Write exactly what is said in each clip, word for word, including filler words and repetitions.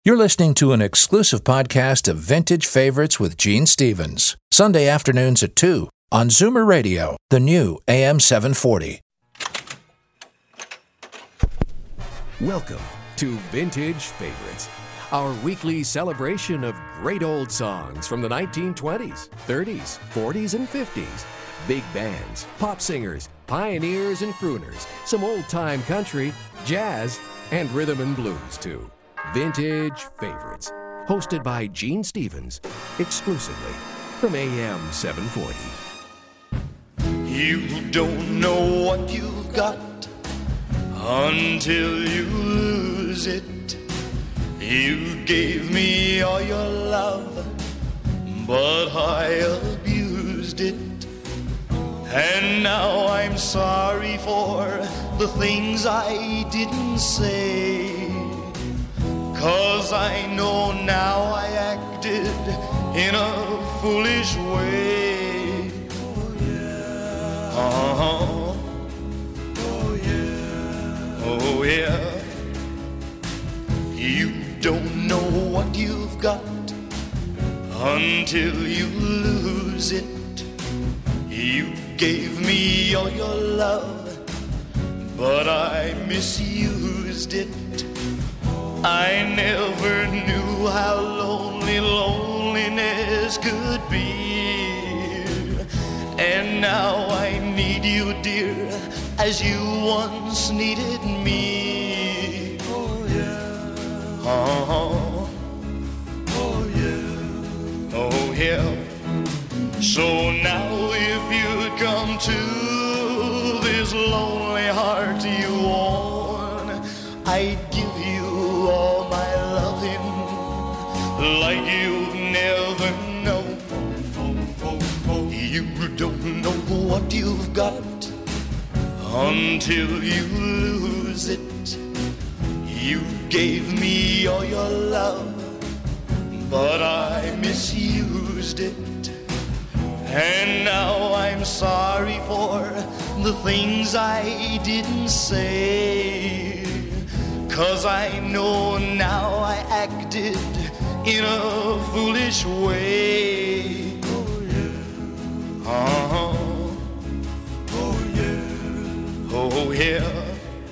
You're listening to an exclusive podcast of Vintage Favorites with Gene Stevens, Sunday afternoons at two on Zoomer Radio, the new A M seven forty. Welcome to Vintage Favorites, our weekly celebration of great old songs from the nineteen twenties, thirties, forties, and fifties. Big bands, pop singers, pioneers, and crooners, some old-time country, jazz, and rhythm and blues, too. Vintage Favorites, hosted by Gene Stevens, exclusively from A M seven forty. You don't know what you've got until you lose it. You gave me all your love, but I abused it. And now I'm sorry for the things I didn't say, 'cause I know now I acted in a foolish way. Oh yeah. Uh-huh. Oh yeah. Oh yeah. You don't know what you've got until you lose it. You gave me all your love, but I misused it. I never knew how lonely loneliness could be. And now I need you, dear, as you once needed me. Oh yeah. Uh-huh. Oh yeah. Oh yeah. So now if you'd come to this lonely heart you own, I'd give you all my loving like you've never known. You don't know what you've got until you lose it. You gave me all your love, but I misused it. And now I'm sorry for the things I didn't say, 'cause I know now I acted in a foolish way. Oh yeah. Uh-huh. Oh yeah. Oh yeah.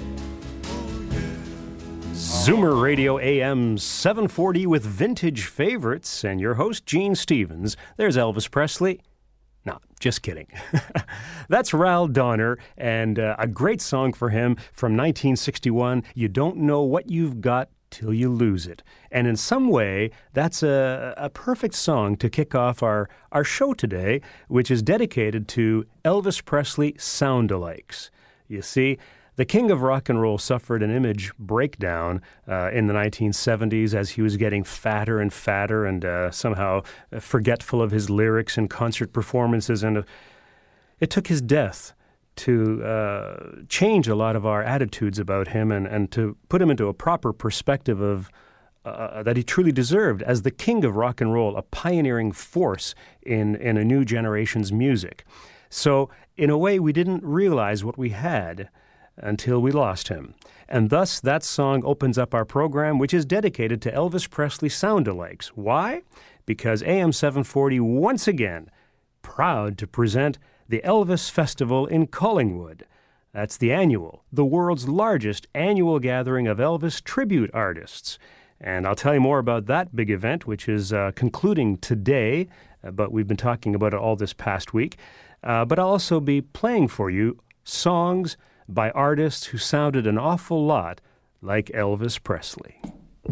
Zoomer Radio A M seven forty with Vintage Favorites and your host Gene Stevens. There's Elvis Presley. No, just kidding. That's Ral Donner, and uh, a great song for him from nineteen sixty-one, You Don't Know What You've Got Till You Lose It. And in some way, that's a, a perfect song to kick off our, our show today, which is dedicated to Elvis Presley sound-alikes. You see, the king of rock and roll suffered an image breakdown uh, in the nineteen seventies as he was getting fatter and fatter and uh, somehow forgetful of his lyrics and concert performances. And uh, it took his death to uh, change a lot of our attitudes about him and, and to put him into a proper perspective of uh, that he truly deserved as the king of rock and roll, a pioneering force in, in a new generation's music. So in a way, we didn't realize what we had until we lost him. And thus, that song opens up our program, which is dedicated to Elvis Presley sound-alikes. Why? Because A M seven forty, once again, proud to present the Elvis Festival in Collingwood. That's the annual, the world's largest annual gathering of Elvis tribute artists. And I'll tell you more about that big event, which is uh, concluding today, uh, but we've been talking about it all this past week. Uh, but I'll also be playing for you songs by artists who sounded an awful lot like Elvis Presley.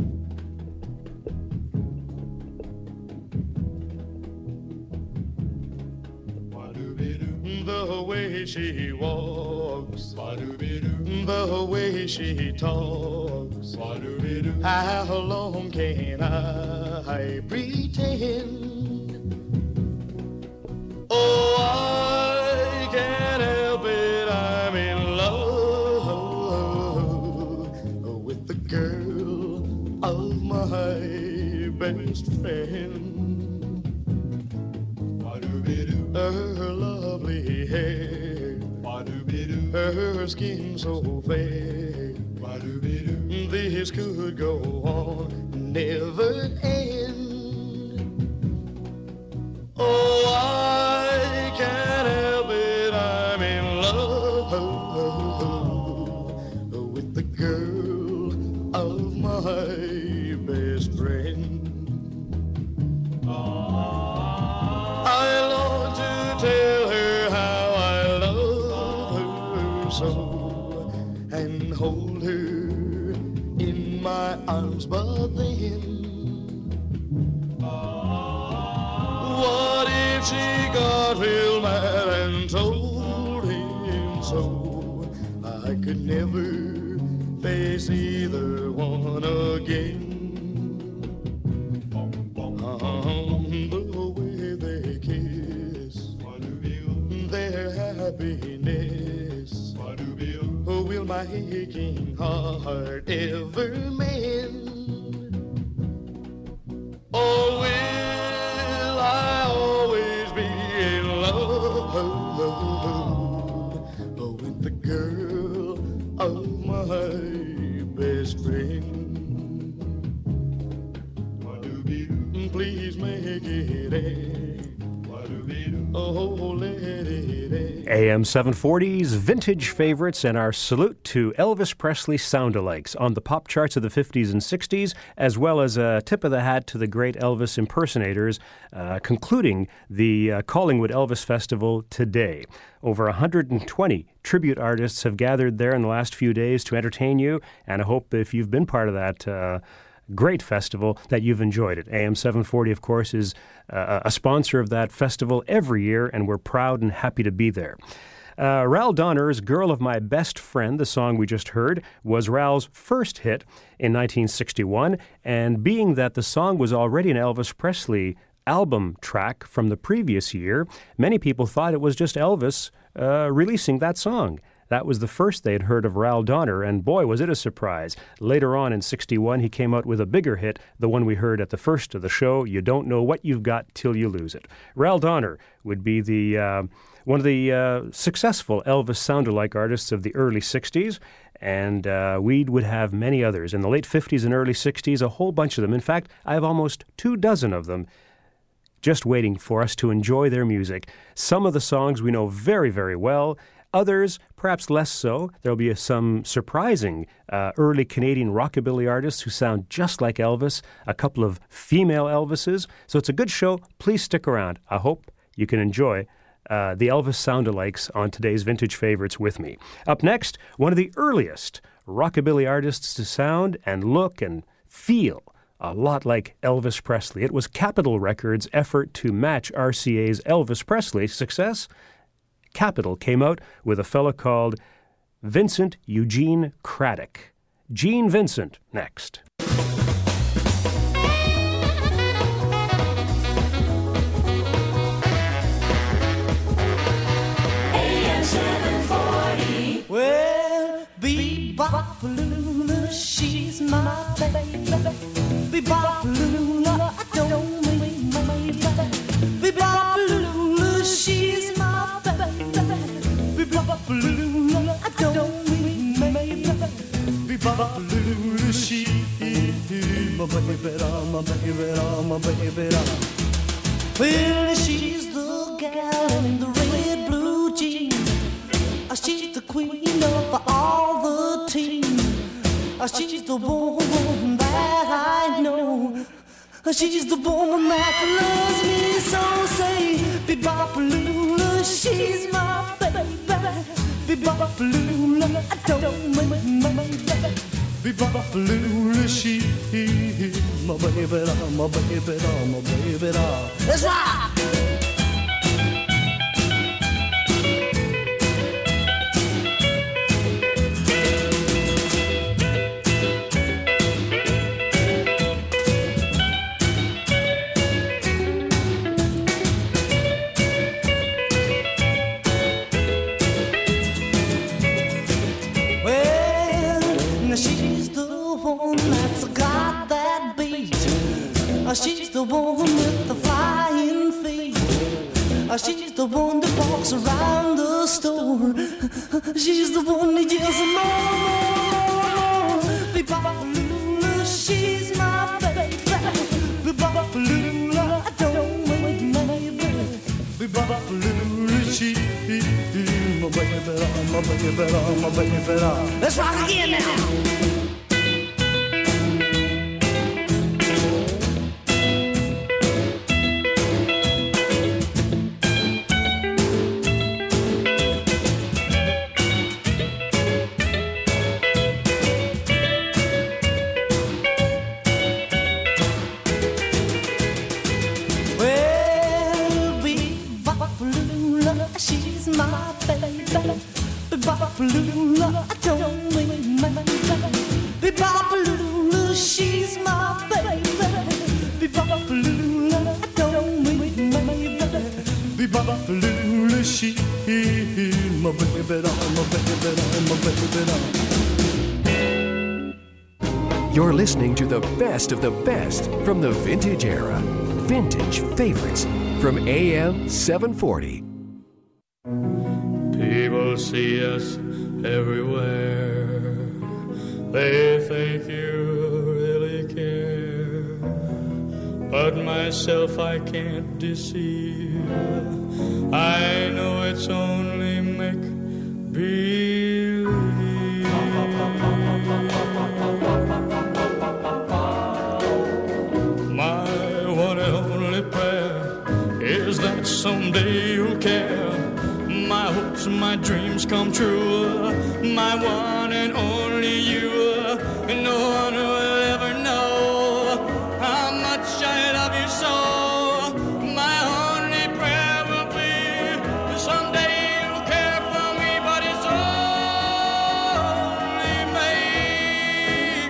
The way she walks, the way she talks, how long can I pretend? Oh, I can't help it, I'm in love with the girl of my best friend. Her lovely hair, her skin so fair, this could go on never end. Oh, I can't help it, I'm in love with the girl of my best friend. I long to tell her how I love her so, and hold her in my arms, but then what if she got real mad and told him so? I could never face either one again. Um, the way they kiss, their happiness, will my aching heart ever mend? Or will I always be in love with the girl of my best friend? Please make it A. Oh, let it A. A M seven forty's Vintage Favorites and our salute to Elvis Presley sound-alikes on the pop charts of the fifties and sixties, as well as a tip of the hat to the great Elvis impersonators, uh, concluding the uh, Collingwood Elvis Festival today. Over one hundred twenty tribute artists have gathered there in the last few days to entertain you, and I hope if you've been part of that uh, great festival that you've enjoyed it. A M seven forty, of course, is uh, a sponsor of that festival every year, and we're proud and happy to be there. Uh, Ral Donner's Girl of My Best Friend, the song we just heard, was Ral's first hit in nineteen sixty-one, and being that the song was already an Elvis Presley album track from the previous year, many people thought it was just Elvis uh, releasing that song. That was the first they'd heard of Ral Donner, and boy, was it a surprise. Later on in sixty-one, he came out with a bigger hit, the one we heard at the first of the show, You Don't Know What You've Got Till You Lose It. Ral Donner would be the uh, one of the uh, successful Elvis sound-alike artists of the early sixties, and uh, we would have many others. In the late fifties and early sixties, a whole bunch of them. In fact, I have almost two dozen of them just waiting for us to enjoy their music. Some of the songs we know very, very well. Others, perhaps less so. There'll be some surprising uh, early Canadian rockabilly artists who sound just like Elvis, a couple of female Elvises. So it's a good show. Please stick around. I hope you can enjoy uh, the Elvis sound-alikes on today's Vintage Favorites with me. Up next, one of the earliest rockabilly artists to sound and look and feel a lot like Elvis Presley. It was Capitol Records' effort to match R C A's Elvis Presley success. Capitol came out with a fellow called Vincent Eugene Craddock. Gene Vincent next. Well, Bebop-a-lula, she's my baby. Bebop-a-lula, I don't mean my baby. Bebop-a-lula, she's my baby. Bebop-a-lula, I don't mean my baby. Bebop-a-lula, she's my baby, my baby, my baby. Well, she's the gal in the red blue jeans. She's the queen of all the team. She's the woman that I know. She's the woman that loves me so. Say, Bebop-a-lula, she's my baby. Bebop-a-lula, I don't mean my baby. Bebop-a-lula, she's my baby, my baby, my baby. Let's rock! She's the one with the flying feet. She's the one that walks around the store. She's the one that yells more, more, more. Bebop-a-lula, she's my baby. my baby, my baby. Let's rock again now. Be-bop-a-lula, don't mean my baby. Be-bop-a-lula, she's my baby. Be-bop-a-lula, don't mean my baby. Be-bop-a-lula, she's my baby, my baby, my baby. You're listening to the best of the best from the vintage era. Vintage Favorites from A M seven forty. People see us everywhere. They think you really care. But myself I can't deceive. I know it's only make-believe. My one and only prayer is that someday you'll care. My hopes and my dreams come true. My one and only you. No one will ever know how much I love you so. My only prayer will be someday you'll care for me, but it's only make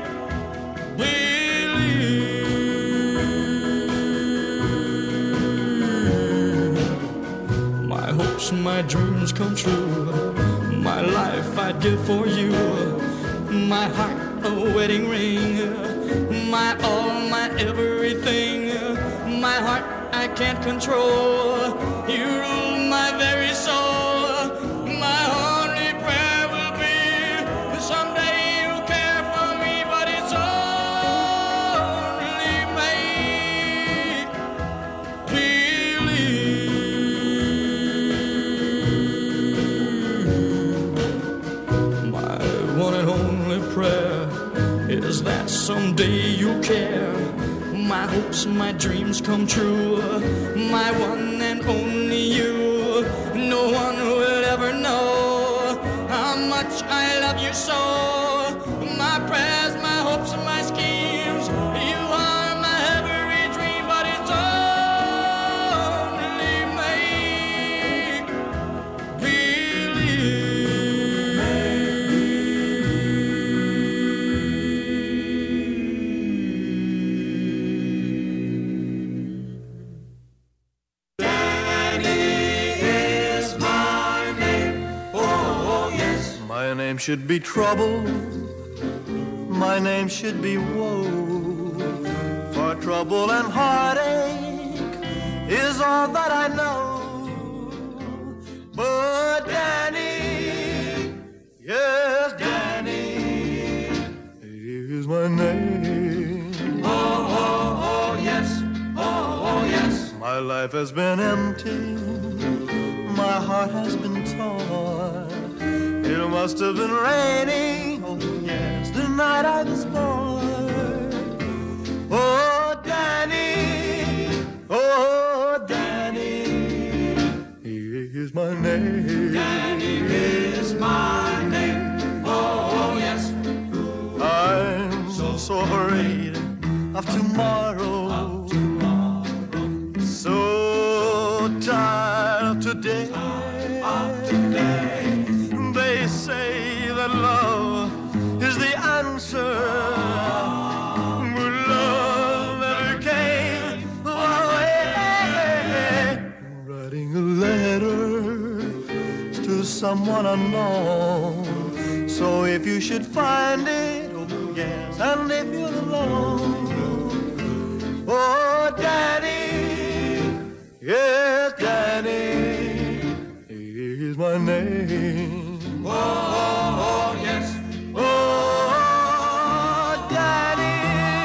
believe. My hopes and my dreams come true. My life I'd give for you. My heart a wedding ring. My all, my everything. My heart I can't control. You rule my very soul. My only prayer will be someday you'll care for me, but it's only make believe. My one and only prayer is that someday you'll care. My hopes, my dreams come true. My one and only you. No one will ever know how much I love you so. My prayers, my hopes, and my schemes. You are my every dream, but it's only make believe. My name should be trouble, my name should be woe, for trouble and heartache is all that I know. But Danny, yes, Danny is my name. Oh, oh, oh, yes, oh, oh, yes. My life has been empty, my heart has been torn. It must have been raining, oh yes, the night I was born. Oh, Danny, oh, Danny, is my name. Danny is my name, oh, yes. I'm so, so afraid of tomorrow, of tomorrow. So tired of today, of today. They say that love is the answer, but love never came my way. Writing a letter to someone unknown. So if you should find it, oh yes, and if you're alone, oh Danny, yes, Danny is my name. Oh, oh, oh, yes. Oh, Daddy,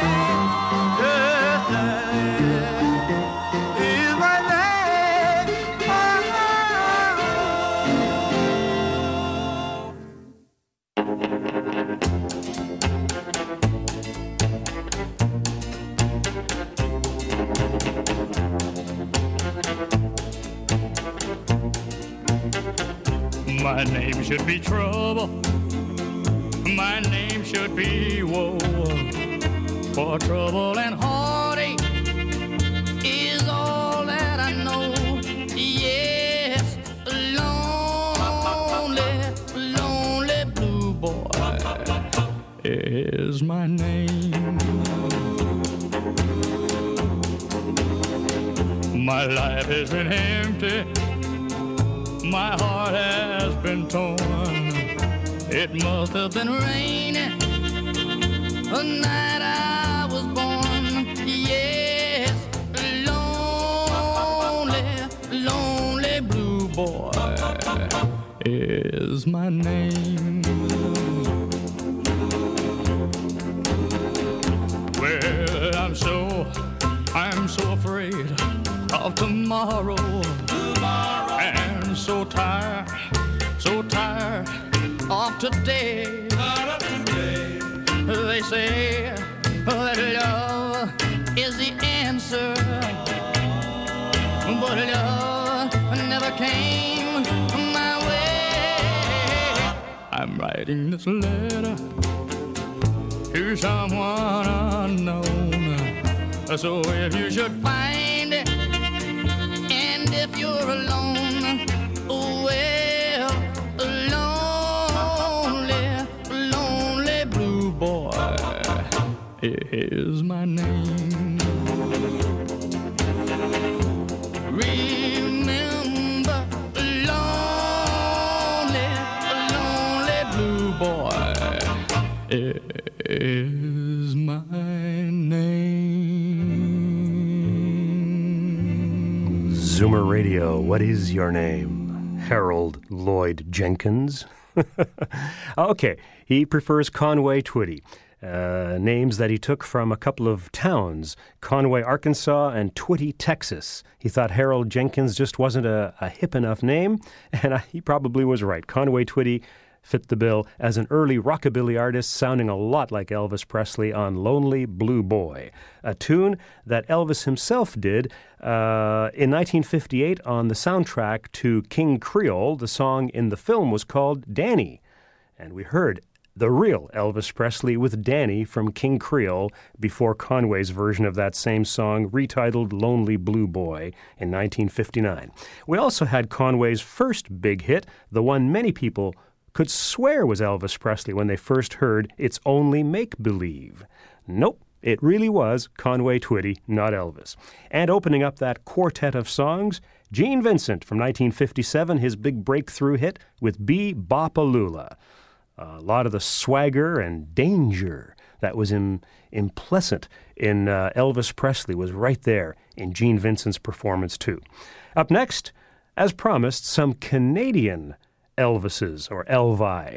yes, Daddy is my name. Oh, My name should be trouble. My name should be woe. For trouble and heartache is all that I know. Yes, lonely, lonely blue boy is my name. My life has been empty. My heart has been torn. It must have been raining the night I was born. Yes, lonely, lonely blue boy is my name. Well, I'm so, I'm so afraid of tomorrow. Tomorrow. And so tired, so tired of today. Of today. They say that love is the answer, but love never came my way. I'm writing this letter to someone unknown. So if you should find it, and if you're alone, oh well, lonely, lonely blue boy is my name. Remember, lonely, lonely blue boy is my name. Zoomer Radio, what is your name? Harold Lloyd Jenkins? Okay, he prefers Conway Twitty. Uh, names that he took from a couple of towns, Conway, Arkansas, and Twitty, Texas. He thought Harold Jenkins just wasn't a, a hip enough name, and I, he probably was right. Conway Twitty fit the bill as an early rockabilly artist sounding a lot like Elvis Presley on Lonely Blue Boy, a tune that Elvis himself did uh, in nineteen fifty-eight on the soundtrack to King Creole. The song in the film was called Danny, and we heard the real Elvis Presley with Danny from King Creole before Conway's version of that same song, retitled Lonely Blue Boy, in nineteen fifty-nine. We also had Conway's first big hit, the one many people could swear was Elvis Presley when they first heard It's Only Make-Believe. Nope, it really was Conway Twitty, not Elvis. And opening up that quartet of songs, Gene Vincent from nineteen fifty-seven, his big breakthrough hit with Be Bop-A-Lula. A lot of the swagger and danger that was im- implicit in uh, Elvis Presley was right there in Gene Vincent's performance too. Up next, as promised, some Canadian Elvises, or Elvi.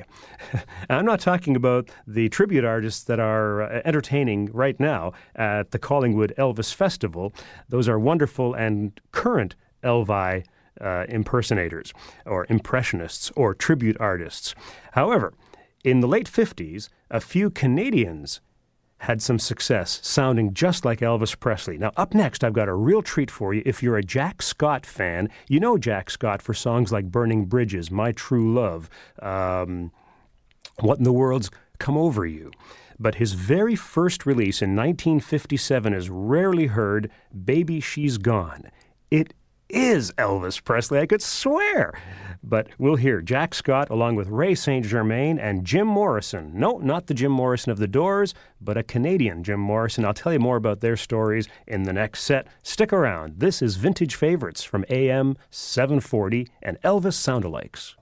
I'm not talking about the tribute artists that are uh, entertaining right now at the Collingwood Elvis Festival. Those are wonderful and current Elvi uh, impersonators, or impressionists, or tribute artists. However, in the late fifties, a few Canadians had some success sounding just like Elvis Presley. Now, up next, I've got a real treat for you. If you're a Jack Scott fan, you know Jack Scott for songs like Burning Bridges, My True Love, um, What in the World's Come Over You. But his very first release in nineteen fifty-seven is rarely heard, Baby She's Gone. It is Elvis Presley, I could swear. But we'll hear Jack Scott along with Ray Saint Germain and Jim Morrison. No, not the Jim Morrison of the Doors, but a Canadian Jim Morrison. I'll tell you more about their stories in the next set. Stick around. This is Vintage Favorites from A M seven forty and Elvis Soundalikes.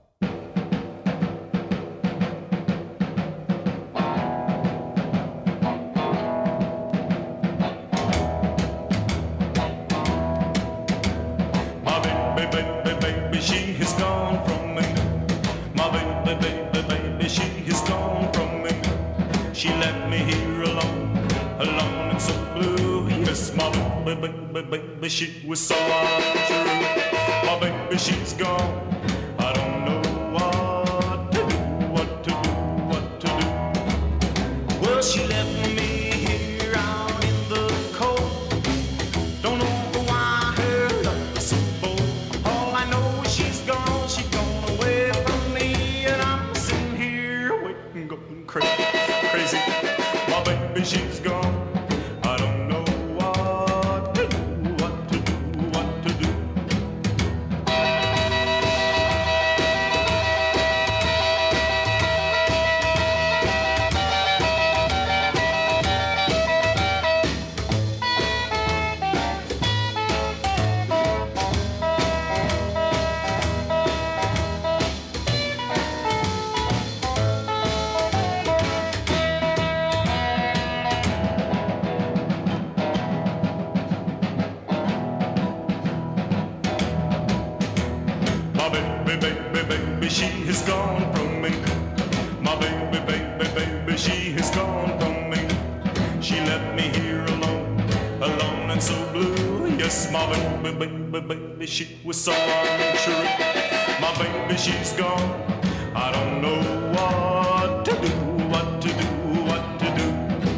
Baby, she was so untrue. My baby, she's gone. I don't know what to do, what to do, what to do. Well, she left me here out in the cold. Don't know why her love is so bold. All I know is she's gone. She's gone away from me. she has gone from me. My baby, baby, baby, she has gone from me. She left me here alone, alone and so blue. Yes, my baby, baby, baby, she was so untrue. My baby, she's gone. I don't know what to do, what to do, what to do.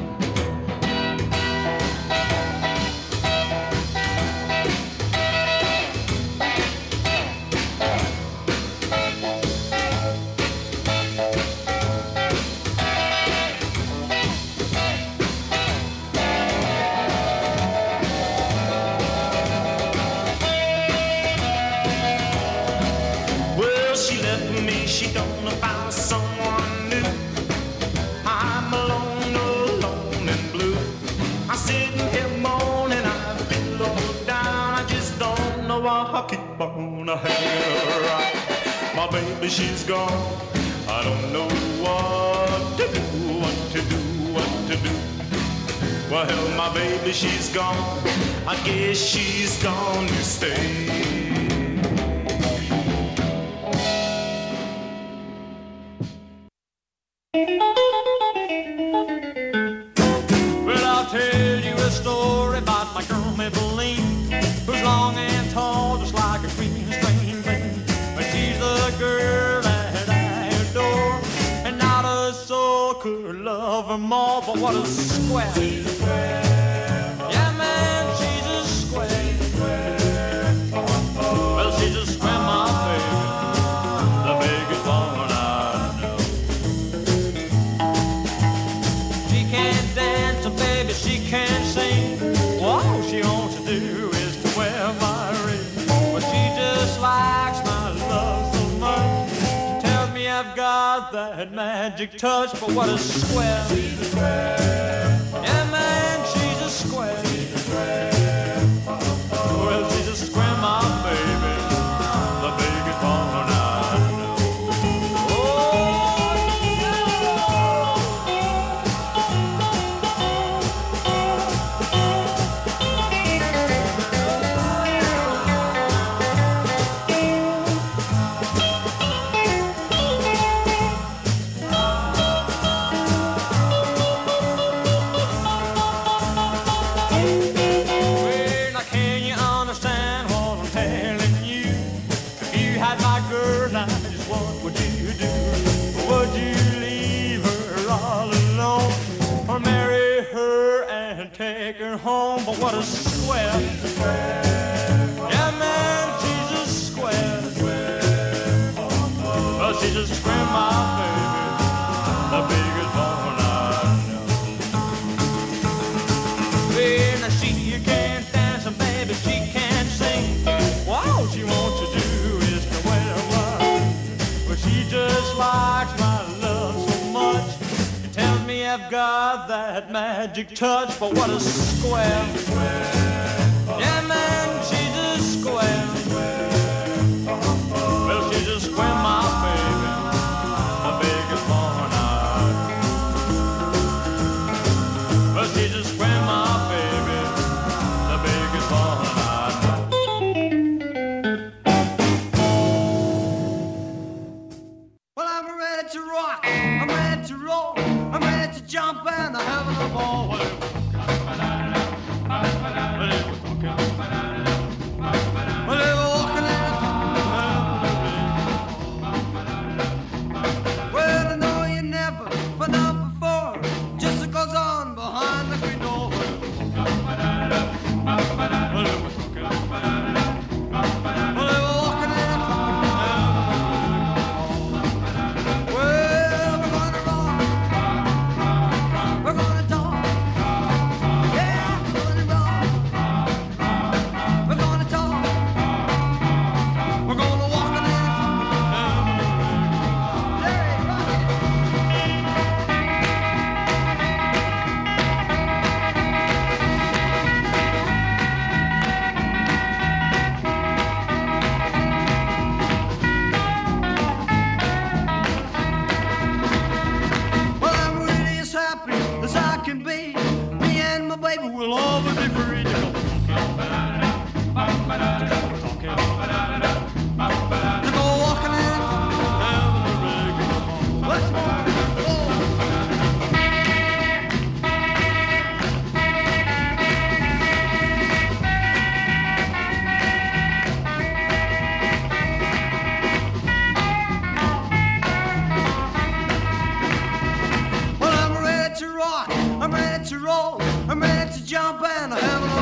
She don't know about someone new. I'm alone, alone and blue. I'm sitting here moaning, I feel low down. I just don't know why I keep on hanging around. My baby, she's gone. I don't know what to do, what to do, what to do. Well, my baby, she's gone. I guess she's gone to stay. Well, I'll tell you a story about my girl Maybelline, who's long and tall, just like a green string bean. But she's the girl that I adore, and not a soul could love her more. But what a square! She's a square. Yeah, man, she's a square. Well, she's a square, my baby, the biggest one. She can't sing. All she wants to do is to wear my ring. But she just likes my love so much. She tells me I've got that magic touch. But what a square! She's a square. Yeah, man, she's a square. She's a square. Well, she's a square, my baby, the biggest one I know. Take her home, but what a square! Yeah, man, she's a square. Well, she's a square, my baby, the biggest one I know. Well, now she can't dance, and baby, she can't sing. Well, all she wants to do is to wear my ring. But she just likes my love so much. Tells me I've got that magic touch, but what a square! Yeah, man, she's a square. Well, she's a square, my baby, the biggest one I know. Well, she's a square, my baby, the biggest one I know. Well, I'm ready to rock, I'm ready to roll, I'm ready to jump in the heaven of all.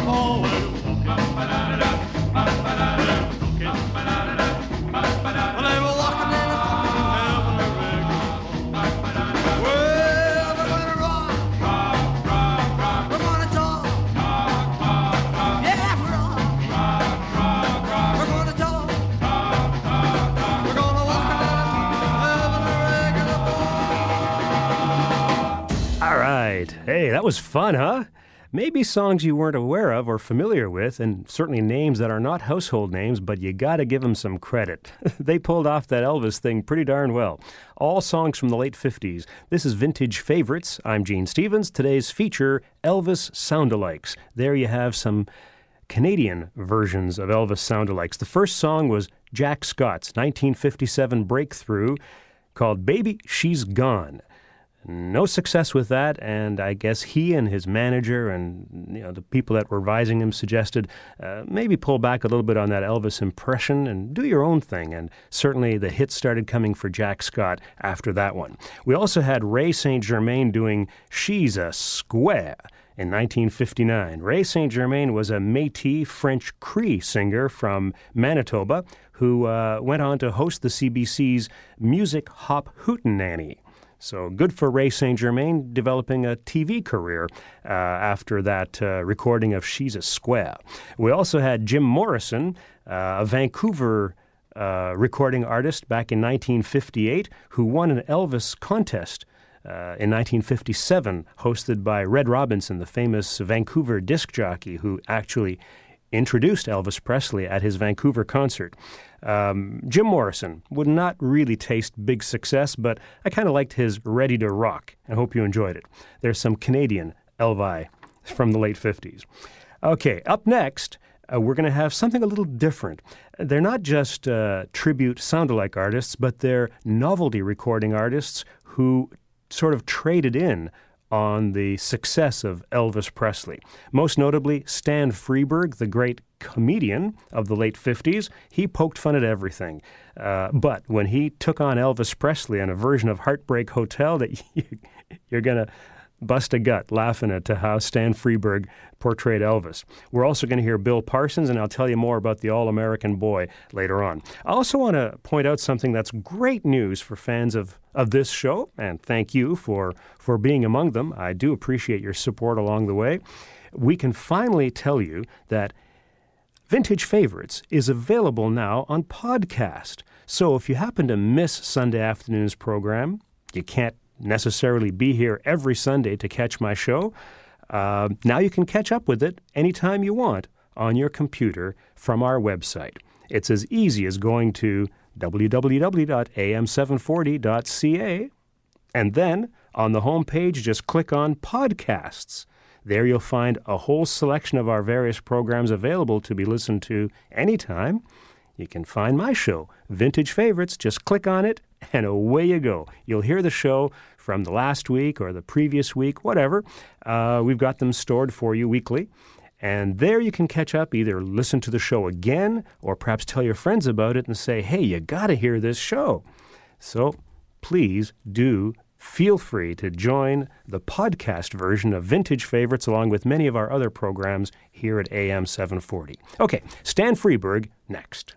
Hey, that was fun, huh? Maybe songs you weren't aware of or familiar with, and certainly names that are not household names, but you gotta give them some credit. They pulled off that Elvis thing pretty darn well. All songs from the late fifties. This is Vintage Favorites. I'm Gene Stevens. Today's feature, Elvis Sound-alikes. There you have some Canadian versions of Elvis sound-alikes. The first song was Jack Scott's nineteen fifty-seven breakthrough called Baby She's Gone. No success with that, and I guess he and his manager and you know the people that were advising him suggested uh, maybe pull back a little bit on that Elvis impression and do your own thing, and certainly the hits started coming for Jack Scott after that one. We also had Ray Saint Germain doing She's a Square in nineteen fifty-nine. Ray Saint Germain was a Métis French Cree singer from Manitoba who uh, went on to host the C B C's Music Hop Hootenanny. So good for Ray Saint Germain developing a T V career uh, after that uh, recording of She's a Square. We also had Jim Morrison, uh, a Vancouver uh, recording artist back in nineteen fifty-eight, who won an Elvis contest uh, in nineteen fifty-seven, hosted by Red Robinson, the famous Vancouver disc jockey who actually introduced Elvis Presley at his Vancouver concert. Um, Jim Morrison would not really taste big success, but I kind of liked his Ready to Rock. I hope you enjoyed it. There's some Canadian Elvi from the late fifties. Okay, up next, uh, we're going to have something a little different. They're not just uh, tribute sound-alike artists, but they're novelty recording artists who sort of traded in on the success of Elvis Presley. Most notably, Stan Freberg, the great comedian of the late fifties. He poked fun at everything. Uh, but when he took on Elvis Presley in a version of Heartbreak Hotel, that you, you're going to bust a gut laughing at how Stan Freberg portrayed Elvis. We're also going to hear Bill Parsons, and I'll tell you more about the All-American Boy later on. I also want to point out something that's great news for fans of, of this show, and thank you for, for being among them. I do appreciate your support along the way. We can finally tell you that Vintage Favorites is available now on podcast. So if you happen to miss Sunday afternoon's program, you can't necessarily be here every Sunday to catch my show. Uh, now you can catch up with it anytime you want on your computer from our website. It's as easy as going to w w w dot a m seven forty dot c a, and then on the home page just click on Podcasts. There you'll find a whole selection of our various programs available to be listened to anytime. You can find my show, Vintage Favorites. Just click on it, and away you go. You'll hear the show from the last week or the previous week, whatever. Uh, we've got them stored for you weekly. And there you can catch up, either listen to the show again or perhaps tell your friends about it and say, hey, you got to hear this show. So please do feel free to join the podcast version of Vintage Favorites along with many of our other programs here at A M seven forty. Okay, Stan Freberg next.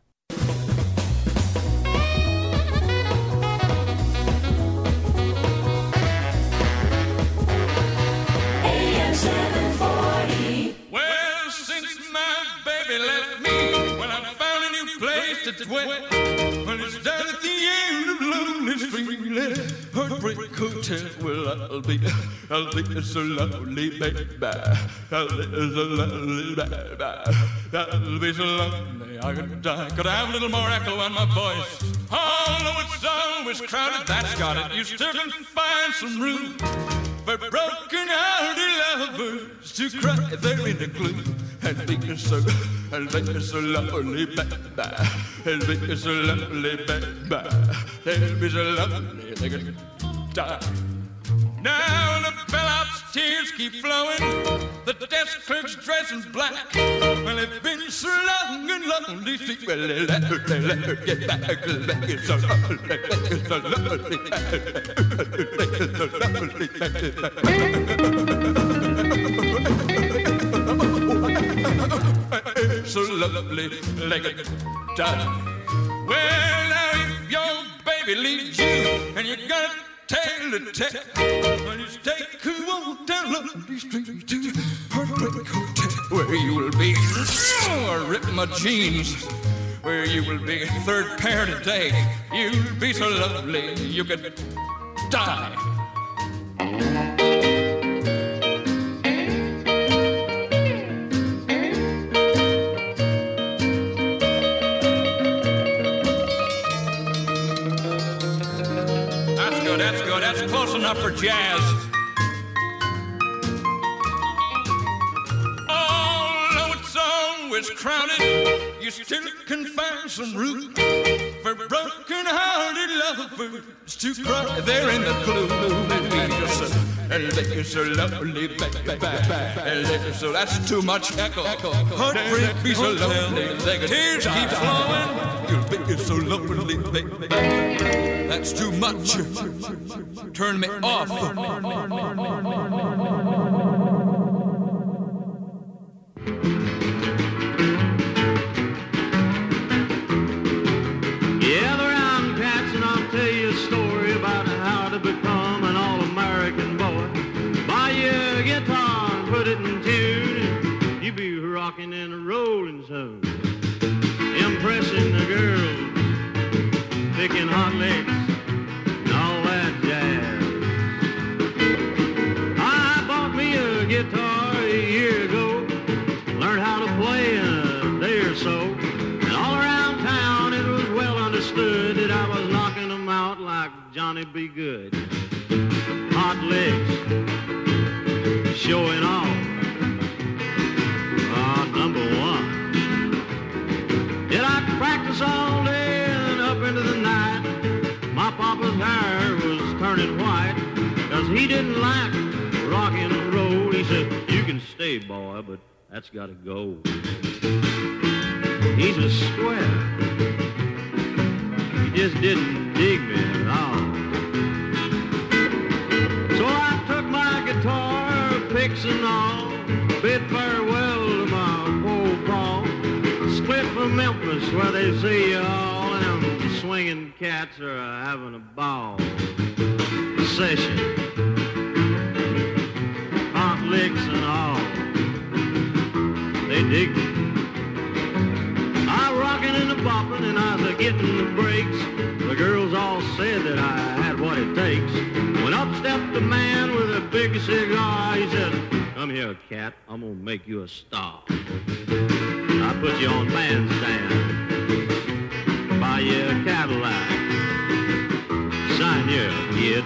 When it's down at the end of Lonely Street, Heartbreak Hotel, well, I'll be, I'll be so lonely, baby. I'll be so lonely, baby. I'll be so lonely, I could die. Could I have a little more echo on my voice? Although it's always crowded, that's got it. You still can find some room for broken-hearted lovers to cry there in the gloom. And be so, and be so lonely, baby. And be so lonely, baby. And be so lonely, they could die. Now the bellhop's tears keep flowing, the desk clerk's dressed in black. Well, they've been so long and lonely, see, well, they let her, they let her get back. Make it so lonely, make it so lonely, make it so lonely, make it so lonely. so lovely like a dove. Well, now if your baby leaves you and you got a tale to tell, well, just take a walk down Lovely Street to Heartbreak Hotel, where you will be. Oh, I rip my jeans, where you will be third pair today. You'll be so lovely you could die. That's good, that's close enough for jazz. Although it's always crowded, you still can find some room for broken-hearted lovers to cry there in the gloom. And they're so lovely, baby, so that's too much echo. Heartbreak be so lovely, the tears keep flowing. You'll be so lovely, baby. That's too much. Turn me off. Gather round, cats, and I'll tell you a story about how to become an all-American boy. Buy you a guitar and put it in tune. You be rocking and rolling so, impressing the girls, picking hot licks. Guitar a year ago, learned how to play in a day or so, and all around town it was well understood that I was knocking them out like Johnny B. Good. Hot licks, showing off, ah, number one. Did I practice all day and up into the night? My papa's hair was turning white, 'cause he didn't like rock and roll. He said, you can stay, boy, but that's got to go. He's a square. He just didn't dig me at all. So I took my guitar, picks and all, bid farewell to my old Paul. Split from Memphis where they see you all, and the swinging cats are having a ball. Session. Licks and all, they dig me. I rockin' and a boppin' and I was a getting the breaks. The girls all said that I had what it takes. When up stepped a man with a big cigar, he said, come here, cat, I'm gonna make you a star. I put you on bandstand, buy you a Cadillac, sign you, kid.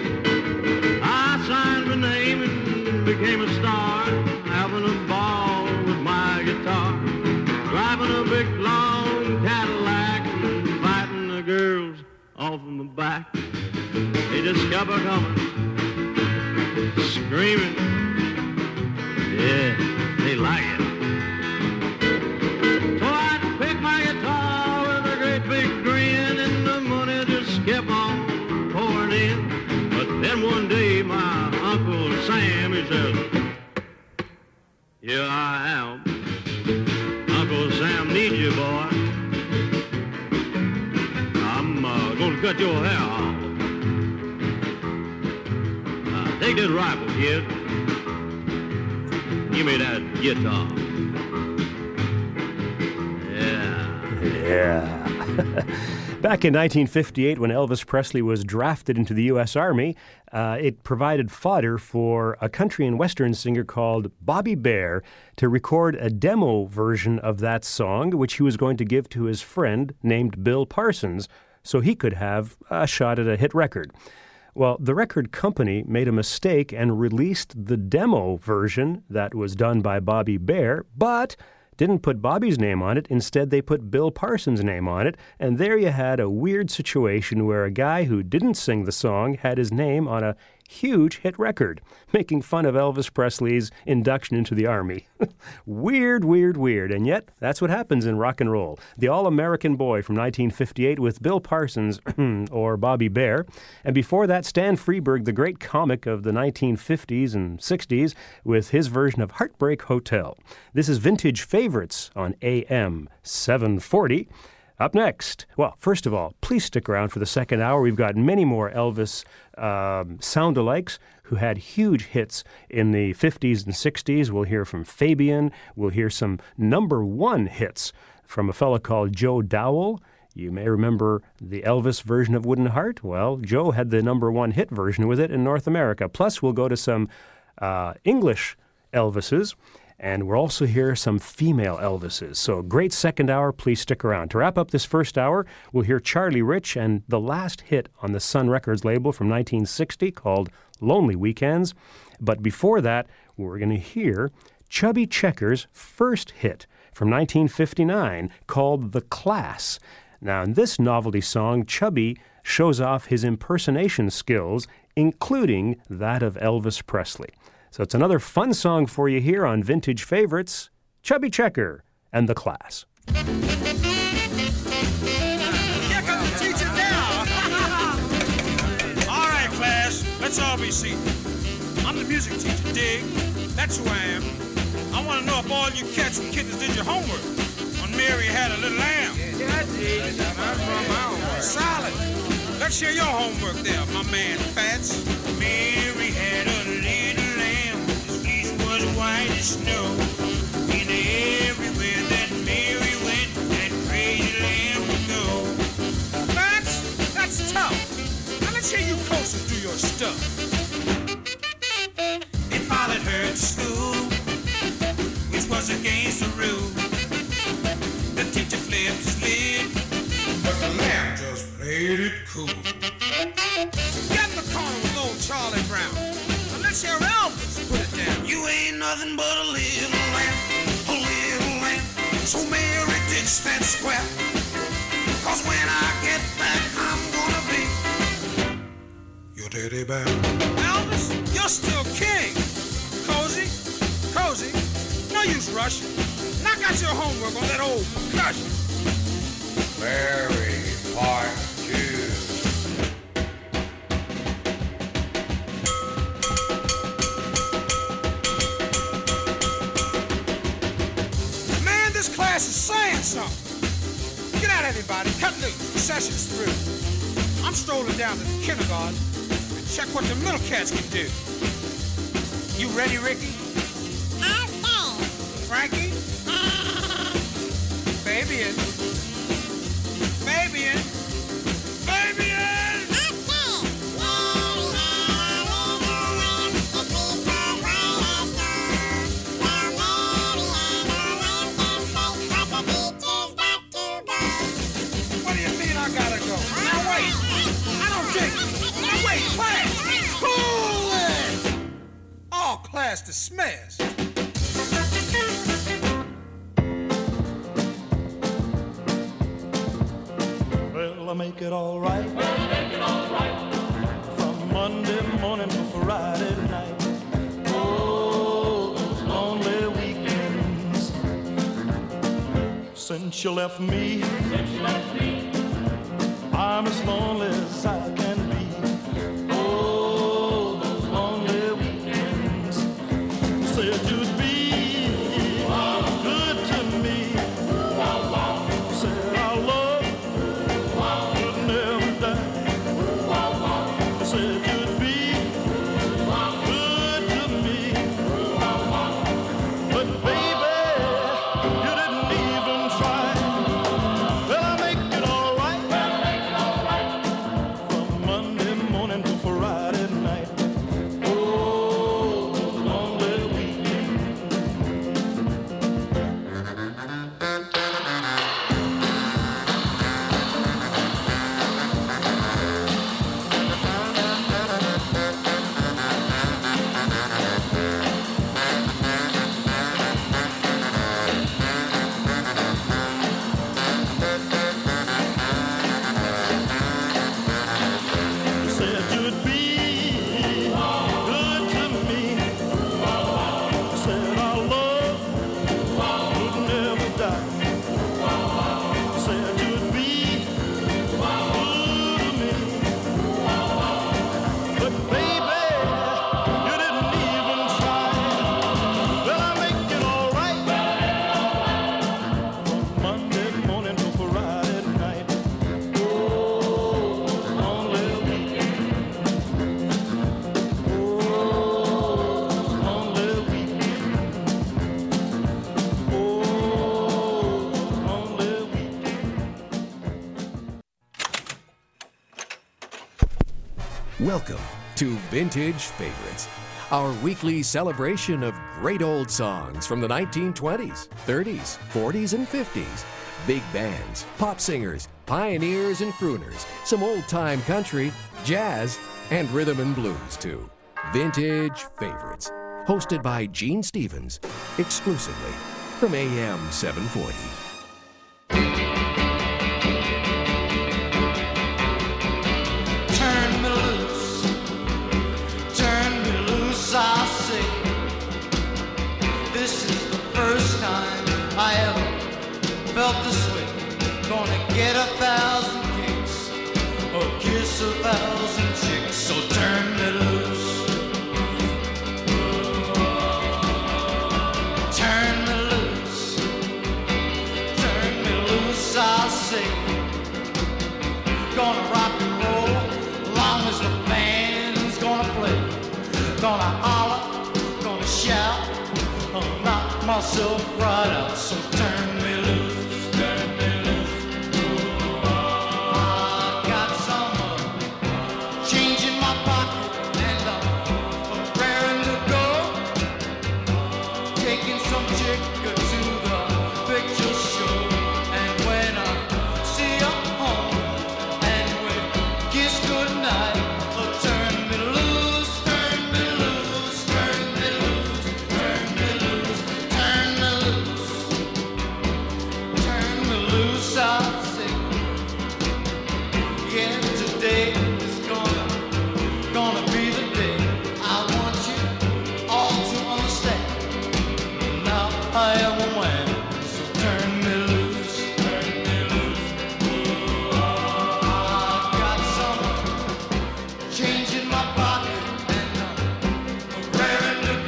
I signed my name and became a star, having a ball with my guitar, driving a big long Cadillac and fighting the girls off in the back. They just kept a coming, screaming, yeah, they like it. So I picked my guitar with a great big grin, and the money just kept on pouring in. But then one day my Uncle Sam, he says, here I am. Uncle Sam needs you, boy. I'm uh, going to cut your hair off. Uh, take this rifle, kid. Give me that guitar. Yeah. Yeah. Back in nineteen fifty-eight, when Elvis Presley was drafted into the U S Army, uh, it provided fodder for a country and western singer called Bobby Bare to record a demo version of that song, which he was going to give to his friend named Bill Parsons, so he could have a shot at a hit record. Well, the record company made a mistake and released the demo version that was done by Bobby Bare, but didn't put Bobby's name on it. Instead, they put Bill Parsons' name on it, and there you had a weird situation where a guy who didn't sing the song had his name on a huge hit record, making fun of Elvis Presley's induction into the Army. Weird, weird, weird, and yet that's what happens in rock and roll. The All-American Boy from nineteen fifty-eight with Bill Parsons, or Bobby Bare, and before that Stan Freberg, the great comic of the nineteen fifties and sixties, with his version of Heartbreak Hotel. This is Vintage Favorites on A M seven forty. Up next, well, first of all, please stick around for the second hour. We've got many more Elvis um, sound-alikes who had huge hits in the fifties and sixties. We'll hear from Fabian. We'll hear some number one hits from a fellow called Joe Dowell. You may remember the Elvis version of Wooden Heart. Well, Joe had the number one hit version with it in North America. Plus, we'll go to some uh, English Elvises. And we'll also hear some female Elvises. So great second hour. Please stick around. To wrap up this first hour, we'll hear Charlie Rich and the last hit on the Sun Records label from nineteen sixty called Lonely Weekends. But before that, we're going to hear Chubby Checker's first hit from nineteen fifty-nine called The Class. Now, in this novelty song, Chubby shows off his impersonation skills, including that of Elvis Presley. So it's another fun song for you here on Vintage Favorites, Chubby Checker and The Class. Here comes the teacher now. All right, class, let's all be seated. I'm the music teacher, dig? That's who I am. I want to know if all you cats and kittens did your homework when Mary had a little lamb. Yeah, I did. That's my homework. Solid. Let's hear your homework there, my man Fats. Mary had a little lamb. His fleece was white as snow. And everywhere that Mary went, that crazy lamb would go. Fats, that's tough. Now let's hear you coasters do your stuff. They followed her to school, which was against the rule. The teacher flipped his lid, but the lamb just played it cool. Get in the corner with old Charlie Brown. Now let's hear Elvis put it down. You ain't nothing but a little lamb, a little lamb. So Mary ditched that square. Cause when I get back, I'm gonna be your teddy bear. Elvis, you're still king. Cozy, cozy, no use rushing. Knock out your homework on that old percussion. Mary, part two. Man, this class is saying something. Get out, everybody. Cut loose. The session's through. I'm strolling down to the kindergarten and check what the middle cats can do. You ready, Ricky? Okay. Frankie? Fabian? Fabian? Fabian! What do you mean I gotta go? Now wait! I don't dig it! Now wait, class! Cool it! All class dismissed! Well, I make it all right. Well, make it all right. From Monday morning to Friday night. Oh, those lonely weekends. Since you left me, Since you left me, I'm as lonely as I can be. Oh, those lonely weekends. Said you'd be good to me. Said our love would never die. Said you'd be good to me. But baby, you didn't even try. Well, I make it all right. Welcome to Vintage Favorites, our weekly celebration of great old songs from the nineteen twenties, thirties, forties, and fifties. Big bands, pop singers, pioneers, and crooners, some old-time country, jazz, and rhythm and blues, too. Vintage Favorites, hosted by Gene Stevens, exclusively from A M seven forty. Turn me loose, turn me loose, I say. This is the first time I ever felt this way. Gonna get a thousand kicks or kiss a thousand chicks. So turn me loose, turn me loose, turn me loose, I say. Gonna rock and roll long as the band's gonna play. Gonna holler, gonna shout, gonna knock myself right out. So turn me loose, turn me loose. I got some uh, change in my pocket and I'm raring to go. Taking some chick to the picture show. And when I see her home and we kiss goodnight, oh, turn me loose, turn me loose, turn me loose, turn me loose, turn me loose, turn me loose, I say. Yeah, today is gonna, gonna be the day. I want you all to understand. Now I am a man, so turn me loose, turn me loose. I got some change in my pocket and I'm raring to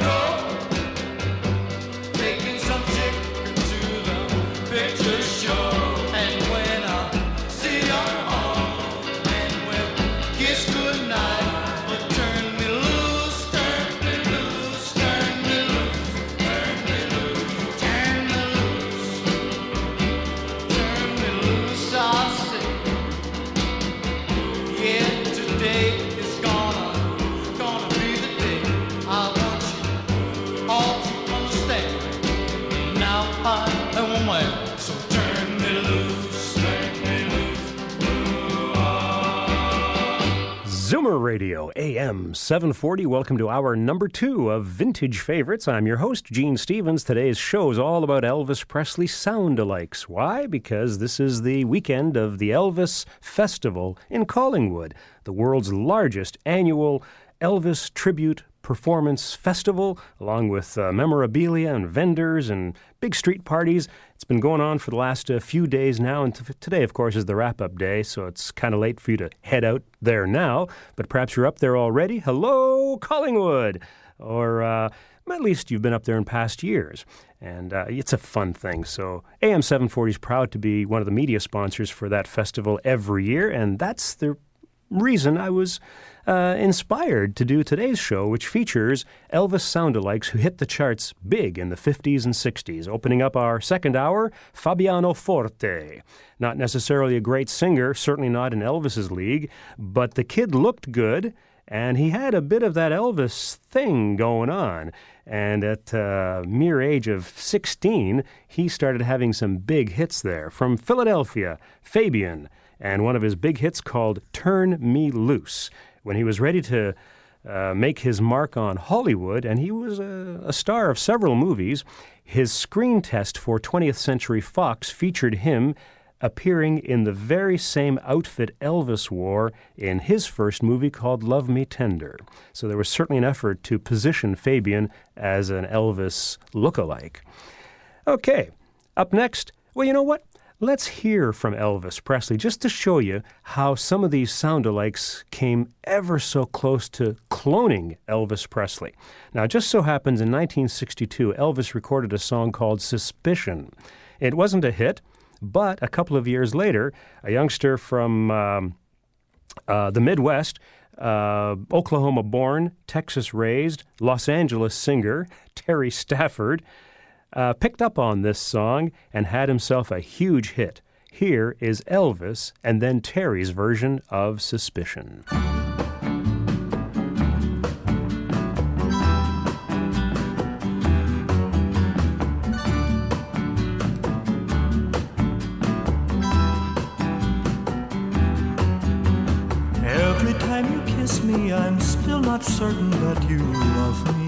go. Taking some chick to the picture show. And when I see her home and we'll kiss goodnight, but turn me loose, turn me loose, turn me loose, turn me loose, turn me loose, turn me loose, I say. Yeah, today is gonna, gonna be the day. I want you all to understand. Now I am a man, so turn me loose, turn me loose. Zoomer Radio, A M seven forty. Welcome to hour number two of Vintage Favorites. I'm your host, Gene Stevens. Today's show is all about Elvis Presley sound-alikes. Why? Because this is the weekend of the Elvis Festival in Collingwood, the world's largest annual Elvis tribute performance festival, along with uh, memorabilia and vendors and big street parties. It's been going on for the last uh, few days now, and t- today, of course, is the wrap-up day, so it's kind of late for you to head out there now, but perhaps you're up there already. Hello, Collingwood! Or uh, at least you've been up there in past years, and uh, it's a fun thing. So A M seven forty is proud to be one of the media sponsors for that festival every year, and that's the reason I was uh, inspired to do today's show, which features Elvis sound-alikes who hit the charts big in the fifties and sixties. Opening up our second hour, Fabiano Forte. Not necessarily a great singer, certainly not in Elvis's league, but the kid looked good, and he had a bit of that Elvis thing going on. And at a uh, mere age of sixteen, he started having some big hits there. From Philadelphia, Fabian, and one of his big hits called Turn Me Loose. When he was ready to uh, make his mark on Hollywood, and he was a, a star of several movies, his screen test for twentieth Century Fox featured him appearing in the very same outfit Elvis wore in his first movie called Love Me Tender. So there was certainly an effort to position Fabian as an Elvis lookalike. Okay, up next, well, you know what? Let's hear from Elvis Presley just to show you how some of these sound-alikes came ever so close to cloning Elvis Presley. Now, it just so happens in nineteen sixty-two, Elvis recorded a song called Suspicion. It wasn't a hit, but a couple of years later, a youngster from um, uh, the Midwest, uh, Oklahoma-born, Texas-raised, Los Angeles singer, Terry Stafford, Uh, picked up on this song and had himself a huge hit. Here is Elvis and then Terry's version of Suspicion. kiss me, I'm still not certain that you love me.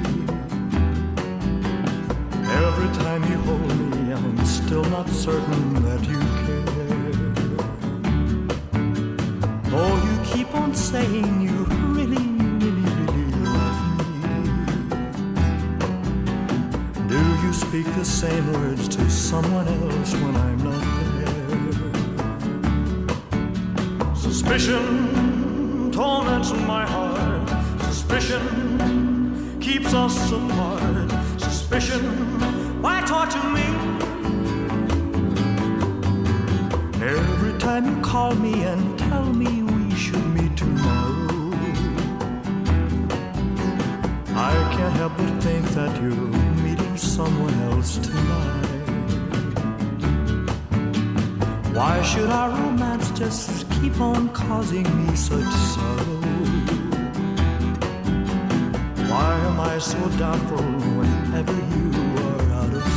Every time you hold me, I'm still not certain that you care. Oh, you keep on saying you really, really, really love me. Do you speak the same words to someone else when I'm not there? Suspicion torments my heart. Suspicion keeps us apart. Suspicion, why torture me? Every time you call me and tell me we should meet tomorrow, I can't help but think that you're meeting someone else tonight. Why should our romance just keep on causing me such sorrow? Why am I so doubtful whenever you are out of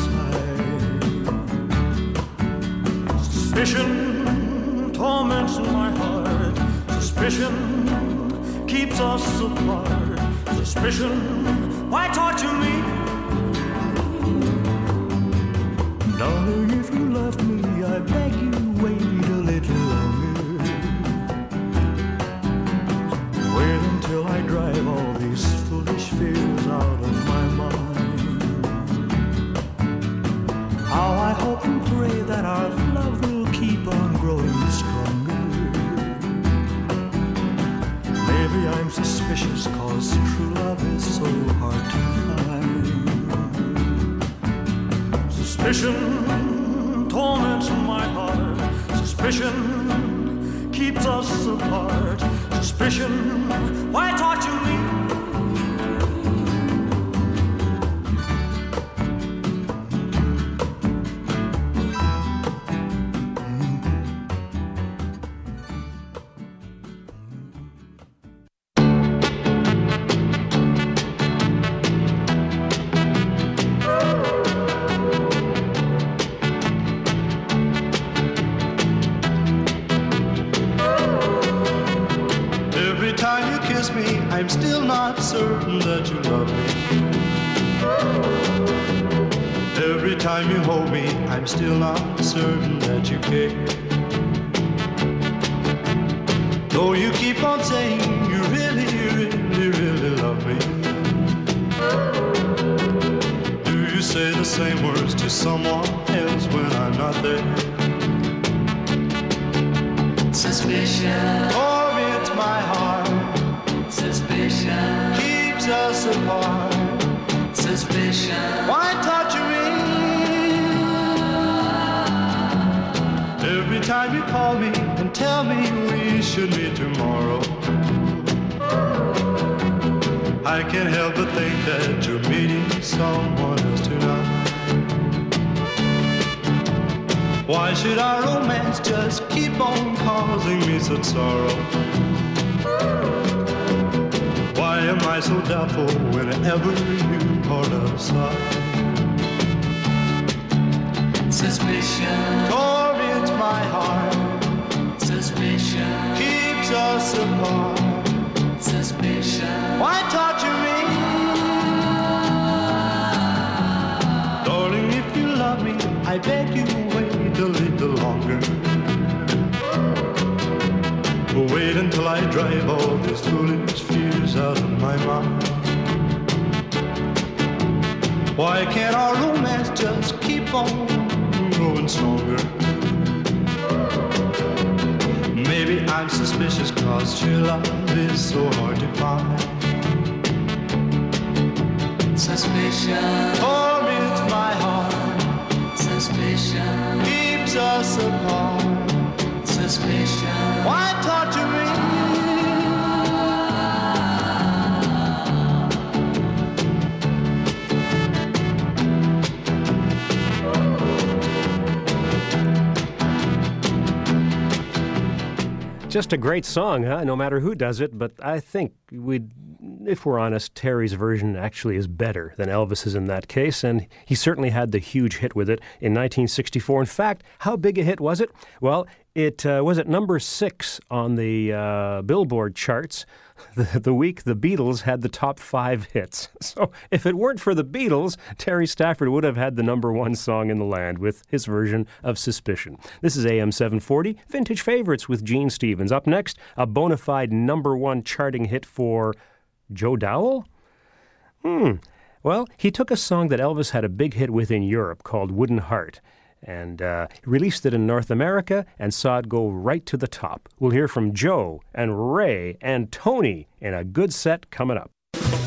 sight? Suspicion torments my heart. Suspicion keeps us apart. Suspicion, why torture me? Darling, if you love me, I beg you, wait a little longer. Wait until I drive all these foolish fears out of my mind. How I hope and pray that our love will keep on growing stronger. Maybe I'm suspicious cause true love is so hard to find. Suspicion torments my heart. Suspicion keeps us apart. Suspicion, why torture me? I'm still not certain that you love me. Every time you hold me, I'm still not certain that you care. Though you keep on saying you really, really, really love me. Do you say the same words to someone else when I'm not there? Suspicion torments my heart. Suspicion keeps us apart. Suspicion, why torture me? Every time you call me and tell me we should meet tomorrow, I can't help but think that you're meeting someone else tonight. Why should our romance just keep on causing me such sorrow? Why am I so doubtful whenever you part aside? Suspicion torments my heart. Suspicion keeps us apart. Suspicion, why torture me? Darling, if you love me, I beg you wait a little longer. Wait until I drive all these foolish fears out of my mind. Why can't our romance just keep on growing stronger? Maybe I'm suspicious cause true love is so hard to find. Suspicion torments my heart. Suspicion keeps us apart. Suspicion, why torture me? Just a great song, huh? No matter who does it, but I think we'd, if we're honest, Terry's version actually is better than Elvis's in that case, and he certainly had the huge hit with it in nineteen sixty-four. In fact, how big a hit was it? Well, It uh, was at number six on the uh, Billboard charts the, the week the Beatles had the top five hits. So if it weren't for the Beatles, Terry Stafford would have had the number one song in the land with his version of Suspicion. This is A M seven forty, Vintage Favorites with Gene Stevens. Up next, a bona fide number one charting hit for Joe Dowell? Hmm. Well, he took a song that Elvis had a big hit with in Europe called Wooden Heart, and uh, released it in North America and saw it go right to the top. We'll hear from Joe and Ray and Tony in a good set coming up.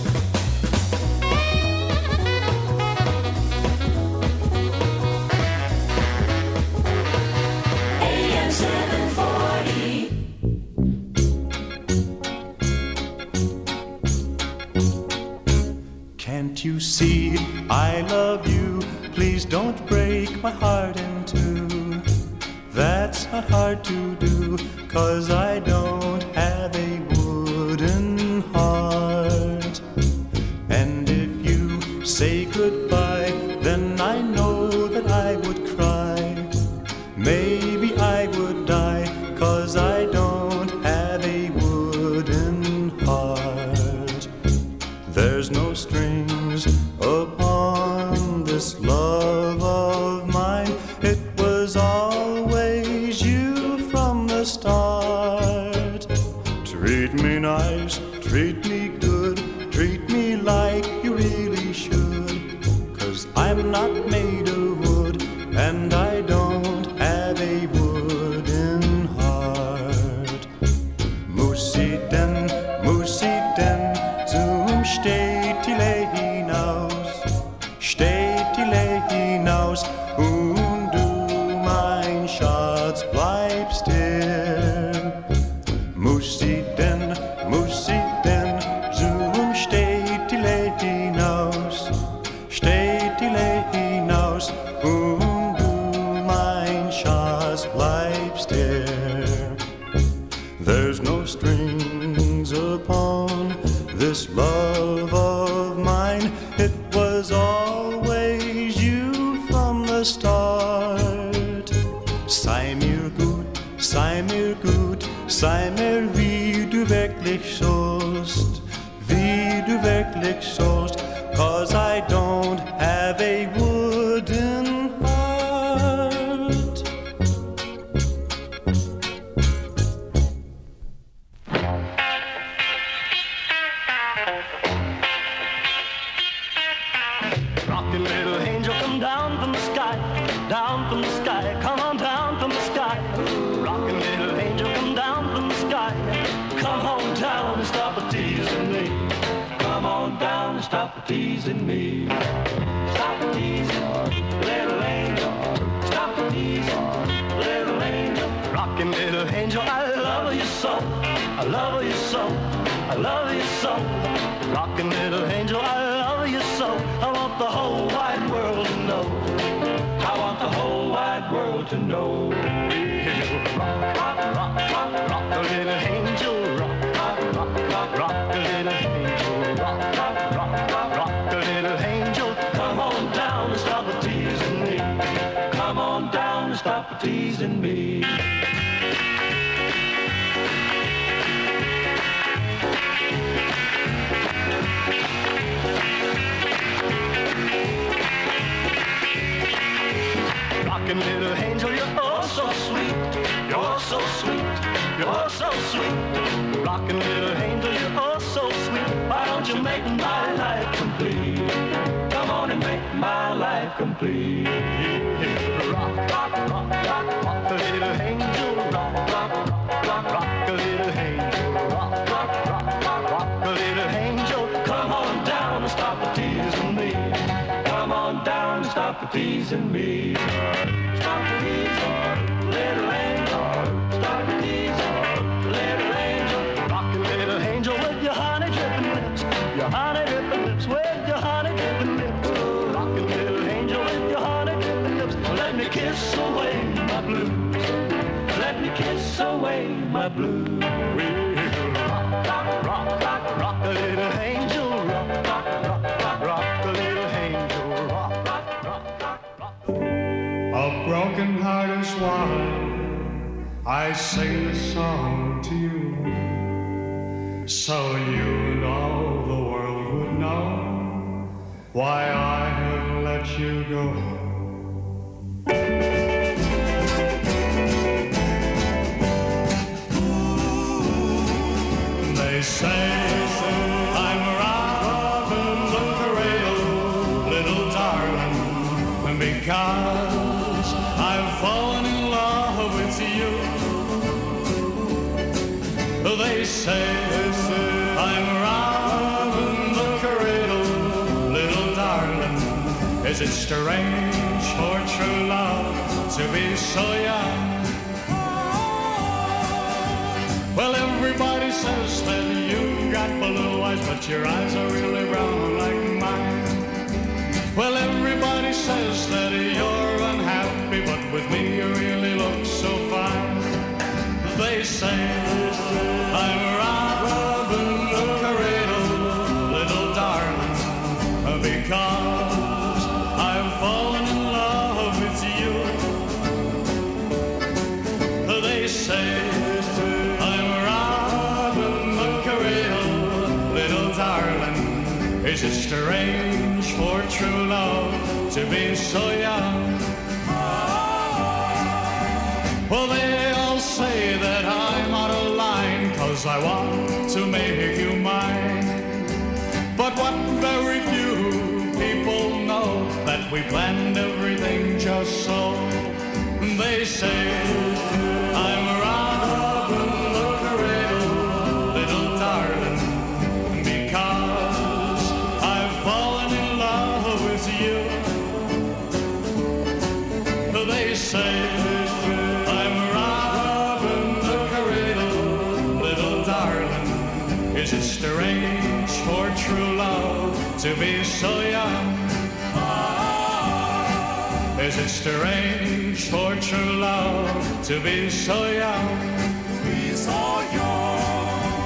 Can't you see I love you? Please don't break my heart in two. That's not hard to do, 'cause I don't have a wooden heart. And if you say goodbye, then I know that I would cry. Maybe I would die, 'cause I don't have a wooden heart. There's no strings upon this love of mine. It was always you from the start. Treat me nice, treat me good, treat me like you really should. 'Cause I'm not made of wood, and I don't have a wooden heart. Musiten, musiten, zum steht die hinaus, steht die hinaus, und du, mein Schatz, bleib still. Musiten, musiten, zum steht die hinaus, steht die hinaus, und du, mein Schatz, bleib still. There's no strings upon this love of mine. It was always you from the start. Sei mir gut, sei mir gut, sei mir wie du wirklich sollst, wie du wirklich sollst. 'Cause I don't have a wooden heart. Rockin' little angel, come down from the sky, down from the sky, come on down from the sky. Rockin' little angel, come down from the sky, come on down and stop a teasing me. Come on down and stop a teasing me. Stop a teasing, little angel, stop a teasing, little angel. Rockin' little angel, I love you so, I love you so, I love you so. Rockin' little angel, I love you so. I want the whole wide world to know. I want the whole wide world to know. Rock, rock, rock, rock, rock a little angel. Rock, rock, rock, rock, rock a little angel. Rock, rock, rock, rock, rock a little angel. Come on down and stop a teasing me. Come on down and stop a teasing me. Rockin' little angel, you're oh so sweet, you're so sweet, you're so sweet. Rockin' little angel, you're oh so sweet. Why don't you make my life complete? Come on and make my life complete. Rock, rock, rock, rock, rock a little angel. Rock, rock, rock, rock, rock a little angel. Rock, rock, rock, rock, rock a little angel. Come on down and stop a teasing me. Come on down and stop a teasing me. Stop a teasing, little angel. Stop a teasing, little angel. Rockin' little angel with your honey drippin' lips, your honey drippin' lips with your honey drippin' lips. Rockin' little angel with your honey drippin' lips. Let me kiss away my blues. Let me kiss away my blues. Rock, rock, rock, rock, rock a little angel. Rock, rock, rock, rock, rock a little angel. Rock, rock, rock, rock, rock. A broken heart is why I sing this song to you, so you and all the world would know why I have let you go. They say I'm Robin the cradle, little darling, because I've fallen in love with you. They say I'm Robin the cradle, little darling. Is it strange for true love to be so young? Well, everybody says that you got blue eyes, but your eyes are really brown like mine. Well, everybody says that you're unhappy, but with me you really look so fine. They say I'm Robin the cradle, little darling, because I've fallen in love with you. They say I'm Robin the cradle, little darling. Is it strange for true love to be so young? Well, they all say that I'm out of line, 'cause I want to make you mine. But what very few people know, that we planned everything just so. They say I'm Robin the cradle, little darling, because I've fallen in love with you. They say I'm Robin the cradle, little darling. Is it strange for true love to be so young? Is it strange for true love to be so young? Be so young.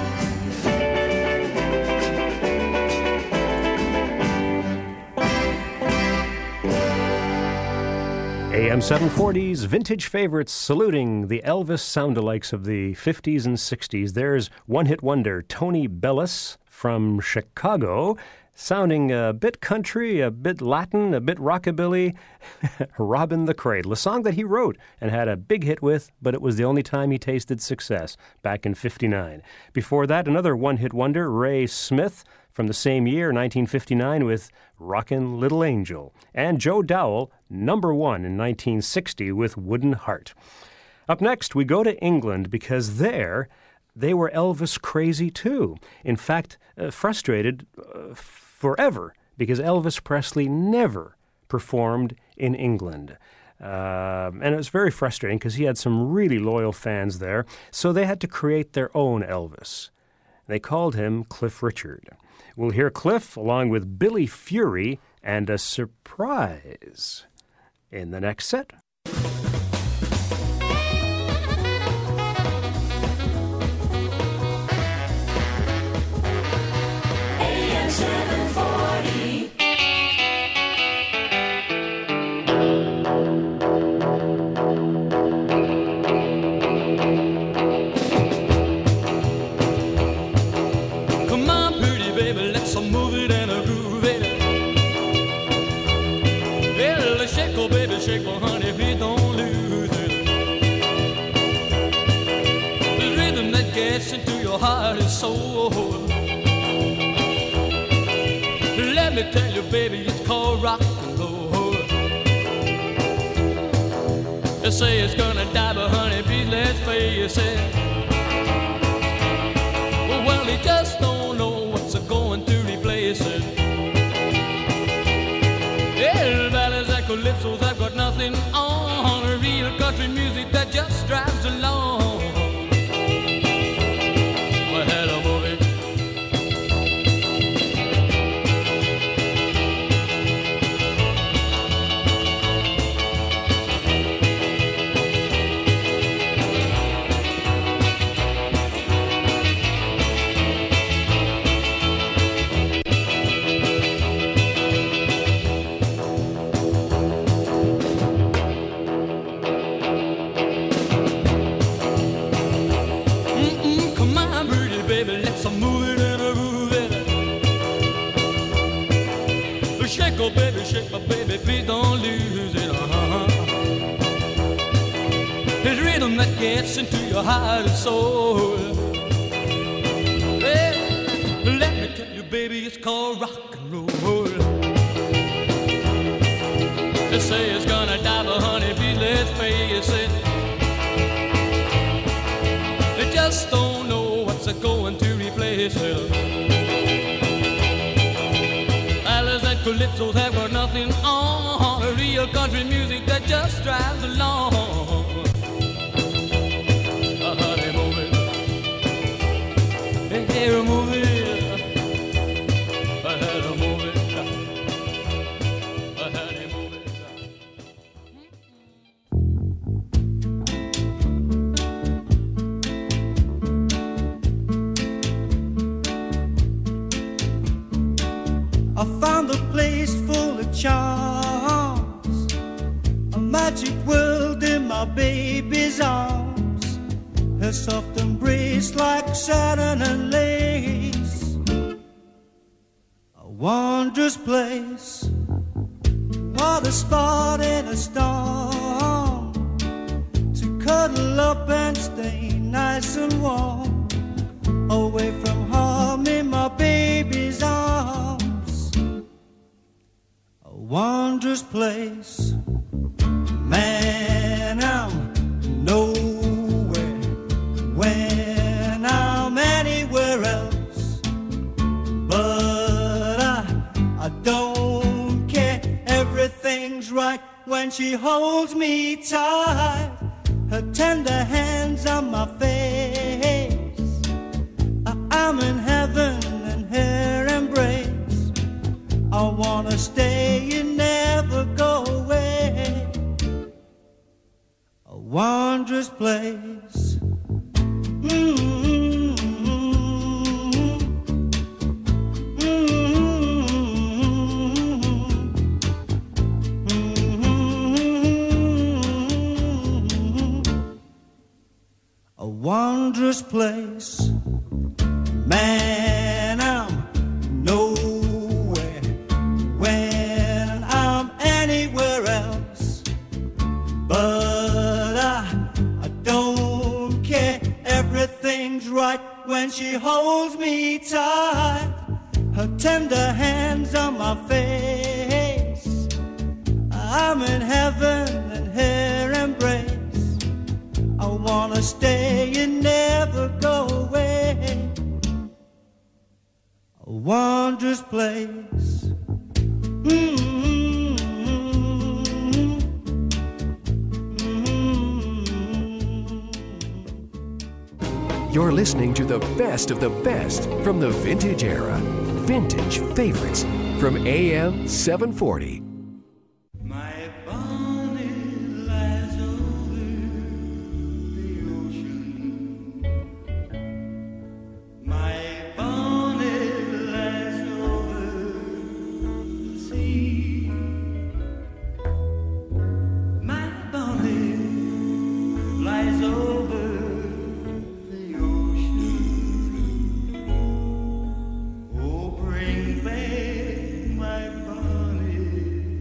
A M seven forty's Vintage Favorites, saluting the Elvis soundalikes of the fifties and sixties. There's one-hit wonder Tony Bellis from Chicago, sounding a bit country, a bit Latin, a bit rockabilly. Robin the Cradle, a song that he wrote and had a big hit with, but it was the only time he tasted success, back in fifty-nine. Before that, another one-hit wonder, Ray Smith, from the same year, nineteen fifty-nine, with Rockin' Little Angel. And Joe Dowell, number one in nineteen sixty with Wooden Heart. Up next, we go to England, because there they were Elvis crazy too. In fact, uh, frustrated uh, forever, because Elvis Presley never performed in England. Uh, and it was very frustrating because he had some really loyal fans there, so they had to create their own Elvis. They called him Cliff Richard. We'll hear Cliff along with Billy Fury and a surprise in the next set. Shake, well, honey, please don't lose it. The rhythm that gets into your heart and soul. Let me tell you, baby, it's called rock and roll. They say it's gonna die, but honey, please let's face it. Well, they just don't know what's going to replace it. Yeah, ballads and calypsos, I've got nothing on. Real country music that just drives along. Well, hello, movie. go, baby, shake my baby, please don't lose it. Uh-huh. It's rhythm that gets into your heart and soul. Well, let me tell you, baby, it's called rock and roll. They say it's gonna die, but honey, please let's face it. They just don't know what's going to replace it. Alice and Calypso's have got nothing on. Real country music that just drives along. Uh, honey, move it. Hey, hey, move it. Uh, honey, move it. Uh, honey, move it. I found a place full of charms, a magic world in my baby's arms, her soft embrace like satin and lace, a wondrous place. What a spot in a storm, to cuddle up and stay nice and warm, away from harm in my baby's arms. A wondrous place. Man, I'm nowhere when I'm anywhere else, but I, I don't care. Everything's right when she holds me tight, her tender hands on my face. I, I'm in heaven in her embrace. I wanna stay and never go away. A wondrous place. Mm-hmm. A wondrous place. Man, I'm nowhere when I'm anywhere else, but I, I don't care. Everything's right when she holds me tight, her tender hands on my face. I'm in heaven in her embrace. I wanna stay and never go away. A wondrous place. Mm-hmm. Mm-hmm. You're listening to the best of the best from the vintage era. Vintage Favorites from A M seven forty. Oh, bring back my bonnet.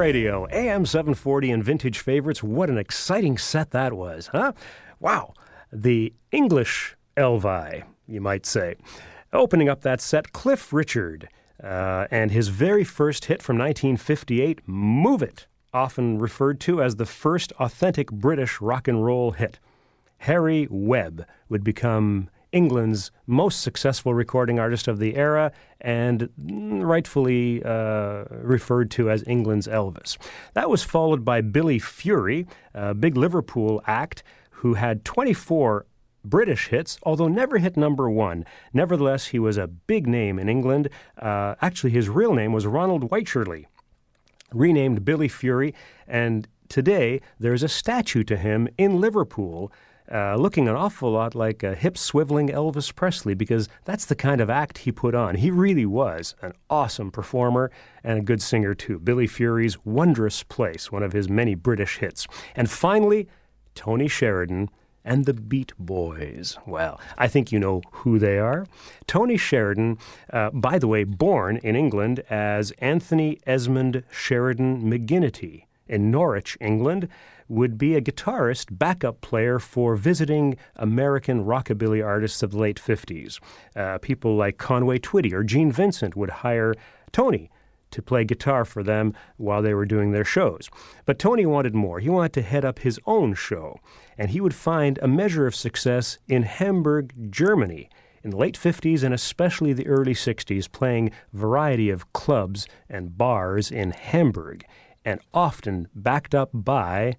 Radio, A M seven forty and Vintage Favorites. What an exciting set that was, huh? Wow. The English Elvi, you might say. Opening up that set, Cliff Richard, uh, and his very first hit from nineteen fifty-eight, Move It, often referred to as the first authentic British rock and roll hit. Harry Webb would become England's most successful recording artist of the era and rightfully uh, referred to as England's Elvis. That was followed by Billy Fury, a big Liverpool act who had twenty-four British hits, although never hit number one. Nevertheless, he was a big name in England. Uh, actually, his real name was Ronald Wycherley, renamed Billy Fury, and today there's a statue to him in Liverpool, Uh, looking an awful lot like a hip-swiveling Elvis Presley, because that's the kind of act he put on. He really was an awesome performer and a good singer, too. Billy Fury's Wondrous Place, one of his many British hits. And finally, Tony Sheridan and the Beat Boys. Well, I think you know who they are. Tony Sheridan, uh, by the way, born in England as Anthony Esmond Sheridan McGinnity in Norwich, England, would be a guitarist, backup player for visiting American rockabilly artists of the late fifties. Uh, people like Conway Twitty or Gene Vincent would hire Tony to play guitar for them while they were doing their shows. But Tony wanted more. He wanted to head up his own show, and he would find a measure of success in Hamburg, Germany, in the late fifties and especially the early sixties, playing a variety of clubs and bars in Hamburg, and often backed up by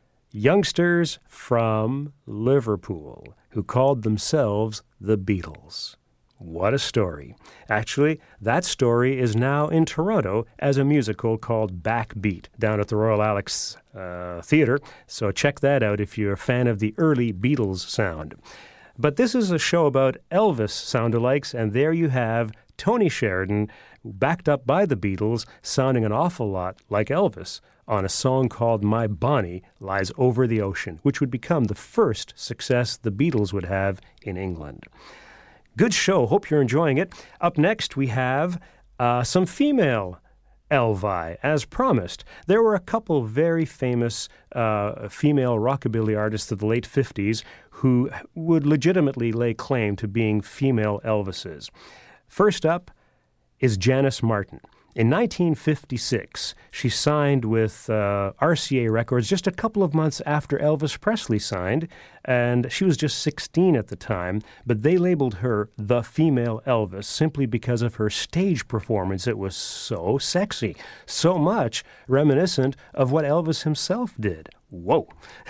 youngsters from Liverpool who called themselves the Beatles. What a story. Actually, that story is now in Toronto as a musical called Backbeat down at the Royal Alex uh, Theatre, so check that out if you're a fan of the early Beatles sound. But this is a show about Elvis sound-alikes, and there you have Tony Sheridan, backed up by the Beatles, sounding an awful lot like Elvis on a song called My Bonnie Lies Over the Ocean, which would become the first success the Beatles would have in England. Good show. Hope you're enjoying it. Up next, we have uh, some female Elvi, as promised. There were a couple very famous uh, female rockabilly artists of the late fifties who would legitimately lay claim to being female Elvises. First up is Janice Martin. In nineteen fifty-six, she signed with uh, R C A Records just a couple of months after Elvis Presley signed, and she was just sixteen at the time, but they labeled her the female Elvis simply because of her stage performance. It was so sexy, so much reminiscent of what Elvis himself did. Whoa.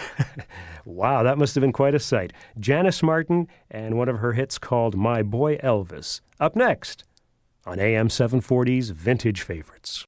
Wow, that must have been quite a sight. Janice Martin and one of her hits called My Boy Elvis. Up next on A M seven forty's Vintage Favorites.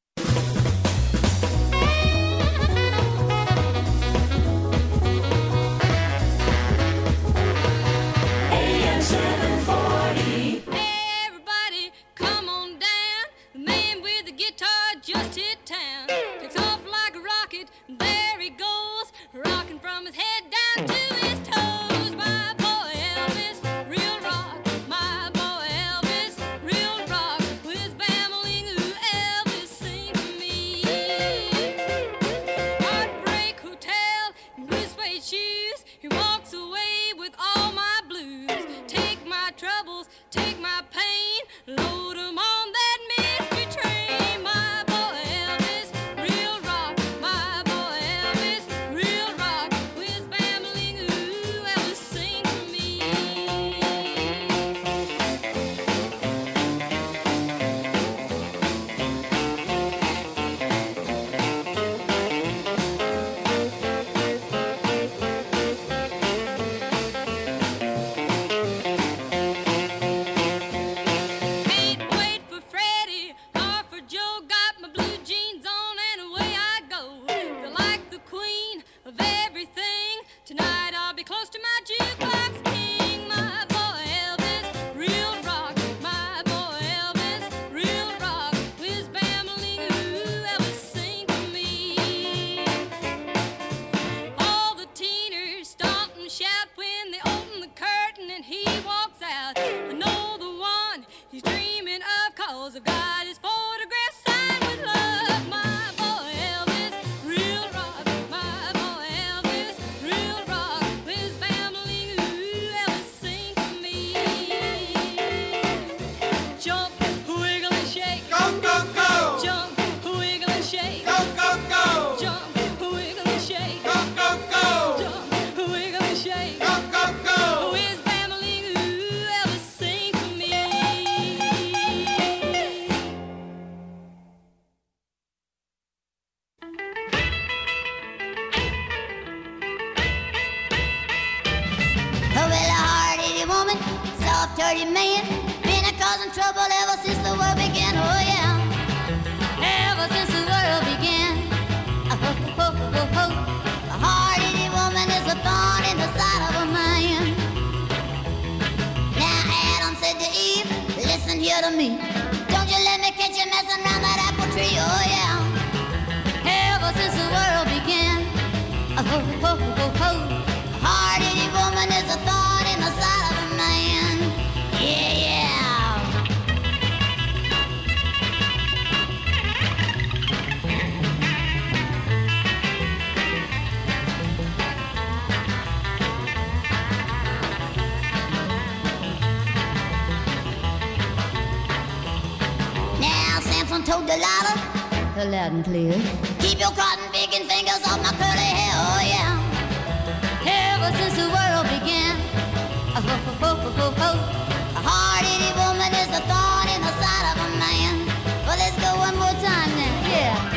I've got his photograph signed with love, my boy Elvis. trouble ever since the world began. Oh yeah, ever since the world began. Oh, oh, oh, oh, oh. A hard-headed woman is a thorn in the side of a man. Now Adam said to Eve, listen here to me. Don't you let me catch you messing around that apple tree. Oh yeah, ever since the world began. Oh, oh, oh, oh, oh. A hard-headed woman is a thorn in the side of a man. Yeah, yeah. Now Samson told Delilah, loud and clear, keep your cotton picking fingers off my curly hair. Oh yeah, ever since the world began. Oh, oh, oh, oh, oh, oh. A hard-headed woman is a thorn in the side of a man. Well, let's go one more time now. Yeah.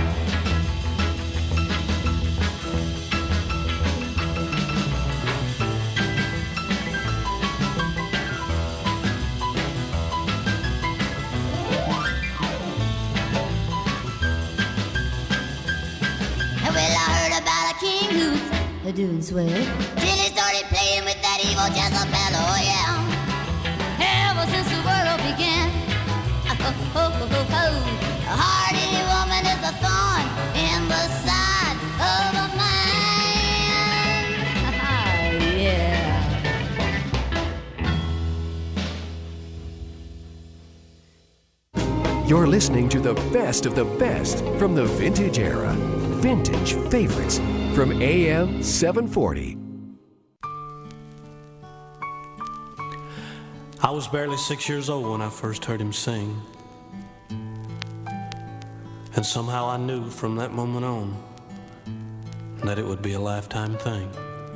Well, I heard about a king who's doing swell till he started playing with that evil Jezebel. Oh yeah, ever since the world began. Oh, oh, oh, oh, oh. A hard-headed woman is a thorn in the side of a man. Yeah. You're listening to the best of the best from the vintage era. Vintage Favorites from A M seven forty. I was barely six years old when I first heard him sing. And somehow I knew from that moment on that it would be a lifetime thing.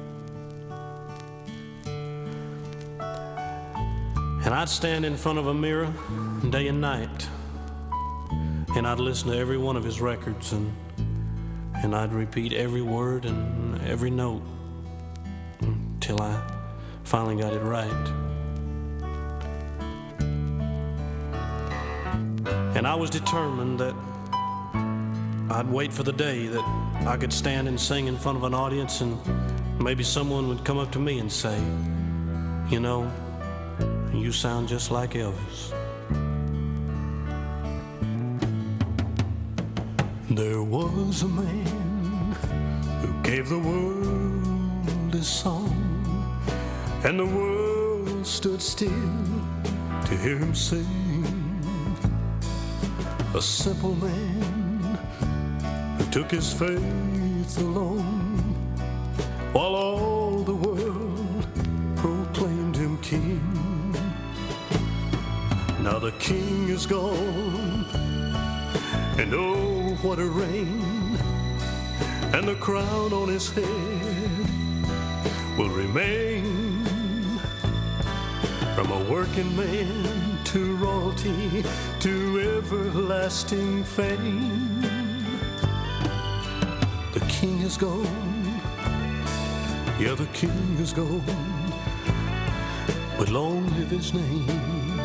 And I'd stand in front of a mirror day and night, and I'd listen to every one of his records, and and I'd repeat every word and every note until I finally got it right. And I was determined that I'd wait for the day that I could stand and sing in front of an audience, and maybe someone would come up to me and say, you know, you sound just like Elvis. There was a man who gave the world his song, and the world stood still to hear him sing. A simple man who took his faith alone, while all the world proclaimed him king. Now the king is gone, and oh, what a reign, and the crown on his head will remain. From a working man to royalty to everlasting fame, the king is gone, yeah, the king is gone, but long live his name.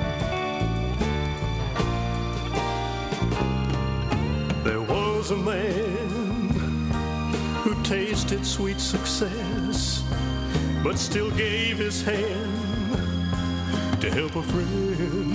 There was a man who tasted sweet success, but still gave his hand to help a friend.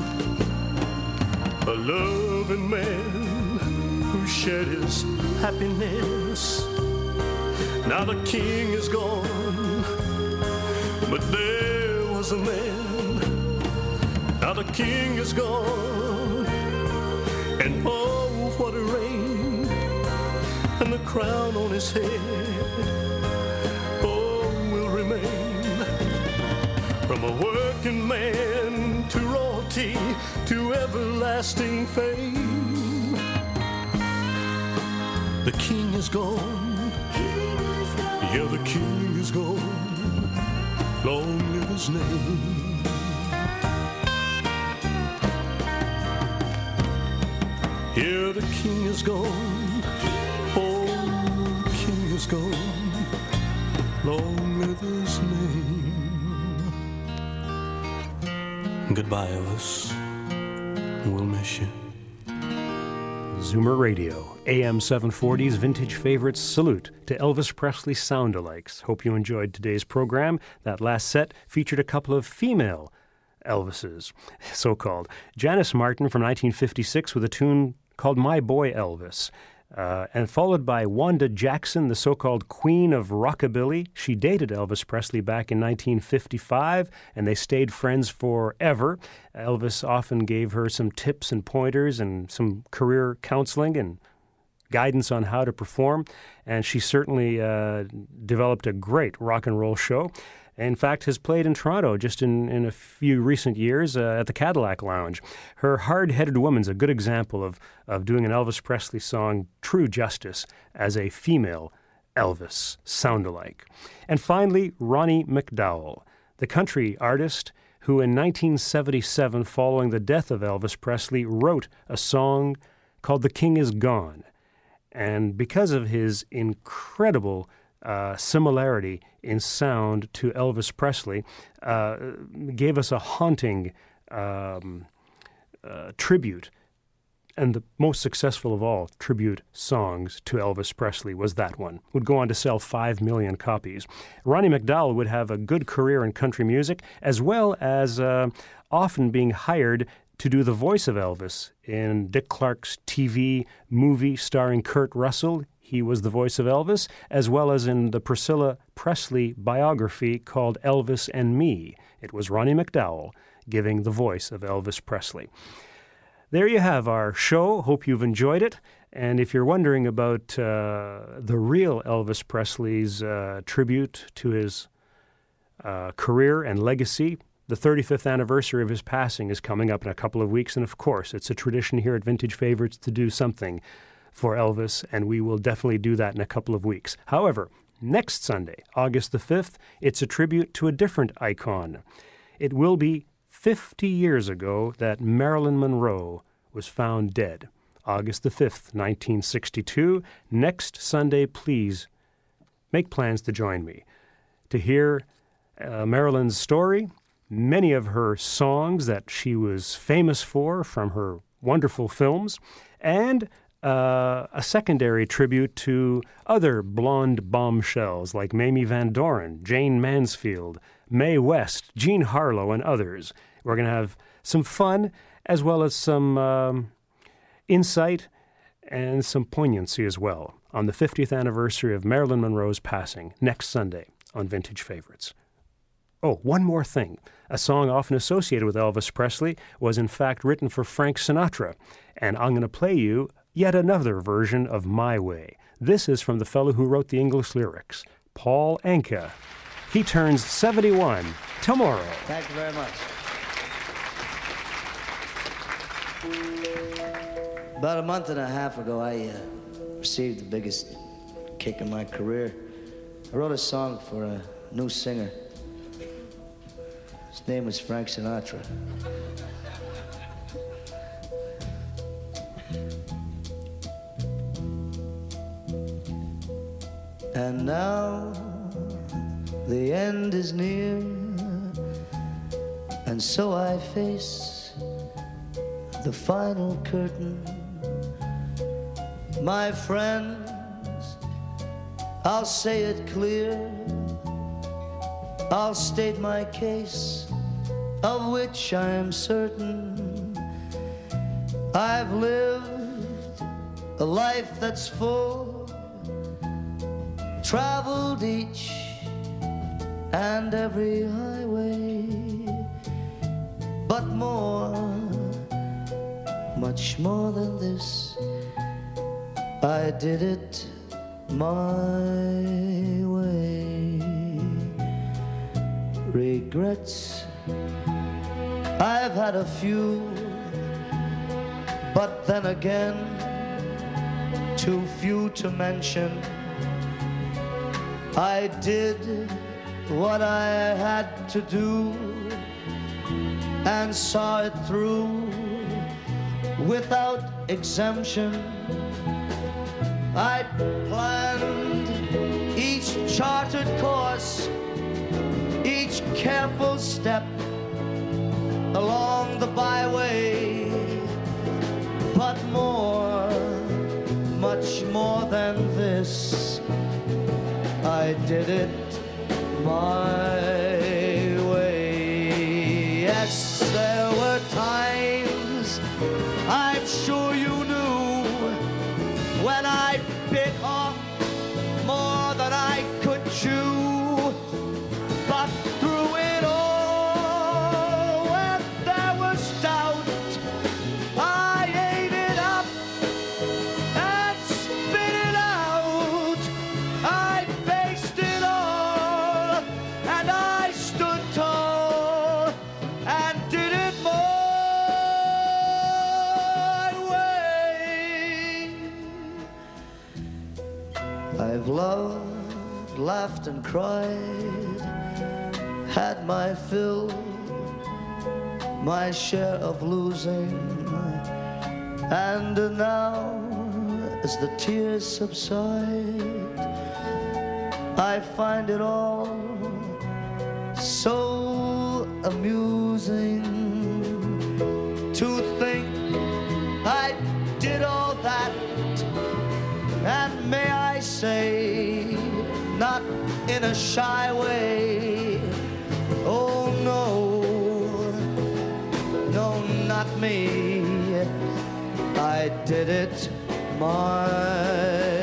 A loving man who shared his happiness. Now the king is gone, but there was a man. Now the king is gone, and oh, what a reign, and the crown on his head, oh, will remain. From a working man to royalty to everlasting fame, the king is gone, yeah, the king is gone, long live his name. Yeah, the king is gone, oh, the king is gone, long live his name. Goodbye, Elvis. we'll miss you. Zoomer Radio, A M seven forty's Vintage Favorites salute to Elvis Presley sound-alikes. Hope you enjoyed today's program. That last set featured a couple of female Elvises, so-called. Janice Martin from nineteen fifty-six with a tune called My Boy Elvis. Uh, and followed by Wanda Jackson, the so-called Queen of Rockabilly. She dated Elvis Presley back in nineteen fifty-five, and they stayed friends forever. Elvis often gave her some tips and pointers and some career counseling and guidance on how to perform, and she certainly uh, developed a great rock and roll show. In fact, has played in Toronto just in, in a few recent years uh, at the Cadillac Lounge. Her hard-headed woman's a good example of, of doing an Elvis Presley song true justice as a female Elvis sound-alike. And finally, Ronnie McDowell, the country artist who in nineteen seventy-seven, following the death of Elvis Presley, wrote a song called The King Is Gone. And because of his incredible Uh, similarity in sound to Elvis Presley, uh, gave us a haunting um, uh, tribute. And the most successful of all tribute songs to Elvis Presley was that one. Would go on to sell five million copies. Ronnie McDowell would have a good career in country music, as well as uh, often being hired to do the voice of Elvis in Dick Clark's T V movie starring Kurt Russell. He was the voice of Elvis, as well as in the Priscilla Presley biography called Elvis and Me. It was Ronnie McDowell giving the voice of Elvis Presley. There you have our show. Hope you've enjoyed it. And if you're wondering about uh, the real Elvis Presley's uh, tribute to his uh, career and legacy, the thirty-fifth anniversary of his passing is coming up in a couple of weeks. And of course, it's a tradition here at Vintage Favorites to do something for Elvis, and we will definitely do that in a couple of weeks. However, next Sunday, August the fifth, it's a tribute to a different icon. It will be fifty years ago that Marilyn Monroe was found dead. August the fifth, nineteen sixty-two. Next Sunday, please make plans to join me to hear uh, Marilyn's story, many of her songs that she was famous for from her wonderful films, and Uh, a secondary tribute to other blonde bombshells like Mamie Van Doren, Jane Mansfield, Mae West, Jean Harlow, and others. We're going to have some fun as well as some um, insight and some poignancy as well on the fiftieth anniversary of Marilyn Monroe's passing next Sunday on Vintage Favorites. Oh, one more thing. A song often associated with Elvis Presley was in fact written for Frank Sinatra, and I'm going to play you yet another version of My Way. This is from the fellow who wrote the English lyrics, Paul Anka. He turns seventy-one tomorrow. Thank you very much. About a month and a half ago, I uh, received the biggest kick in my career. I wrote a song for a new singer. His name was Frank Sinatra. And now the end is near, and so I face the final curtain. My friends, I'll say it clear, I'll state my case, of which I am certain. I've lived a life that's full, traveled each and every highway, but more, much more than this, I did it my way. Regrets, I've had a few, but then again, too few to mention. I did what I had to do and saw it through without exemption. I planned each charted course, each careful step along the byway, but more, much more than this, I did it my way. Yes, there were times, I'm sure you knew, when I bit off more than I could chew. But through it all, when there was doubt, I ate it up and spit it out. I faced it all, and I stood tall and did it my way. I've loved, laughed and cried, had my fill, my share of losing, and now as the tears subside, I find it all so amusing to think I did all that, and may I say, not in a shy way. Oh no, no, not me. I did it my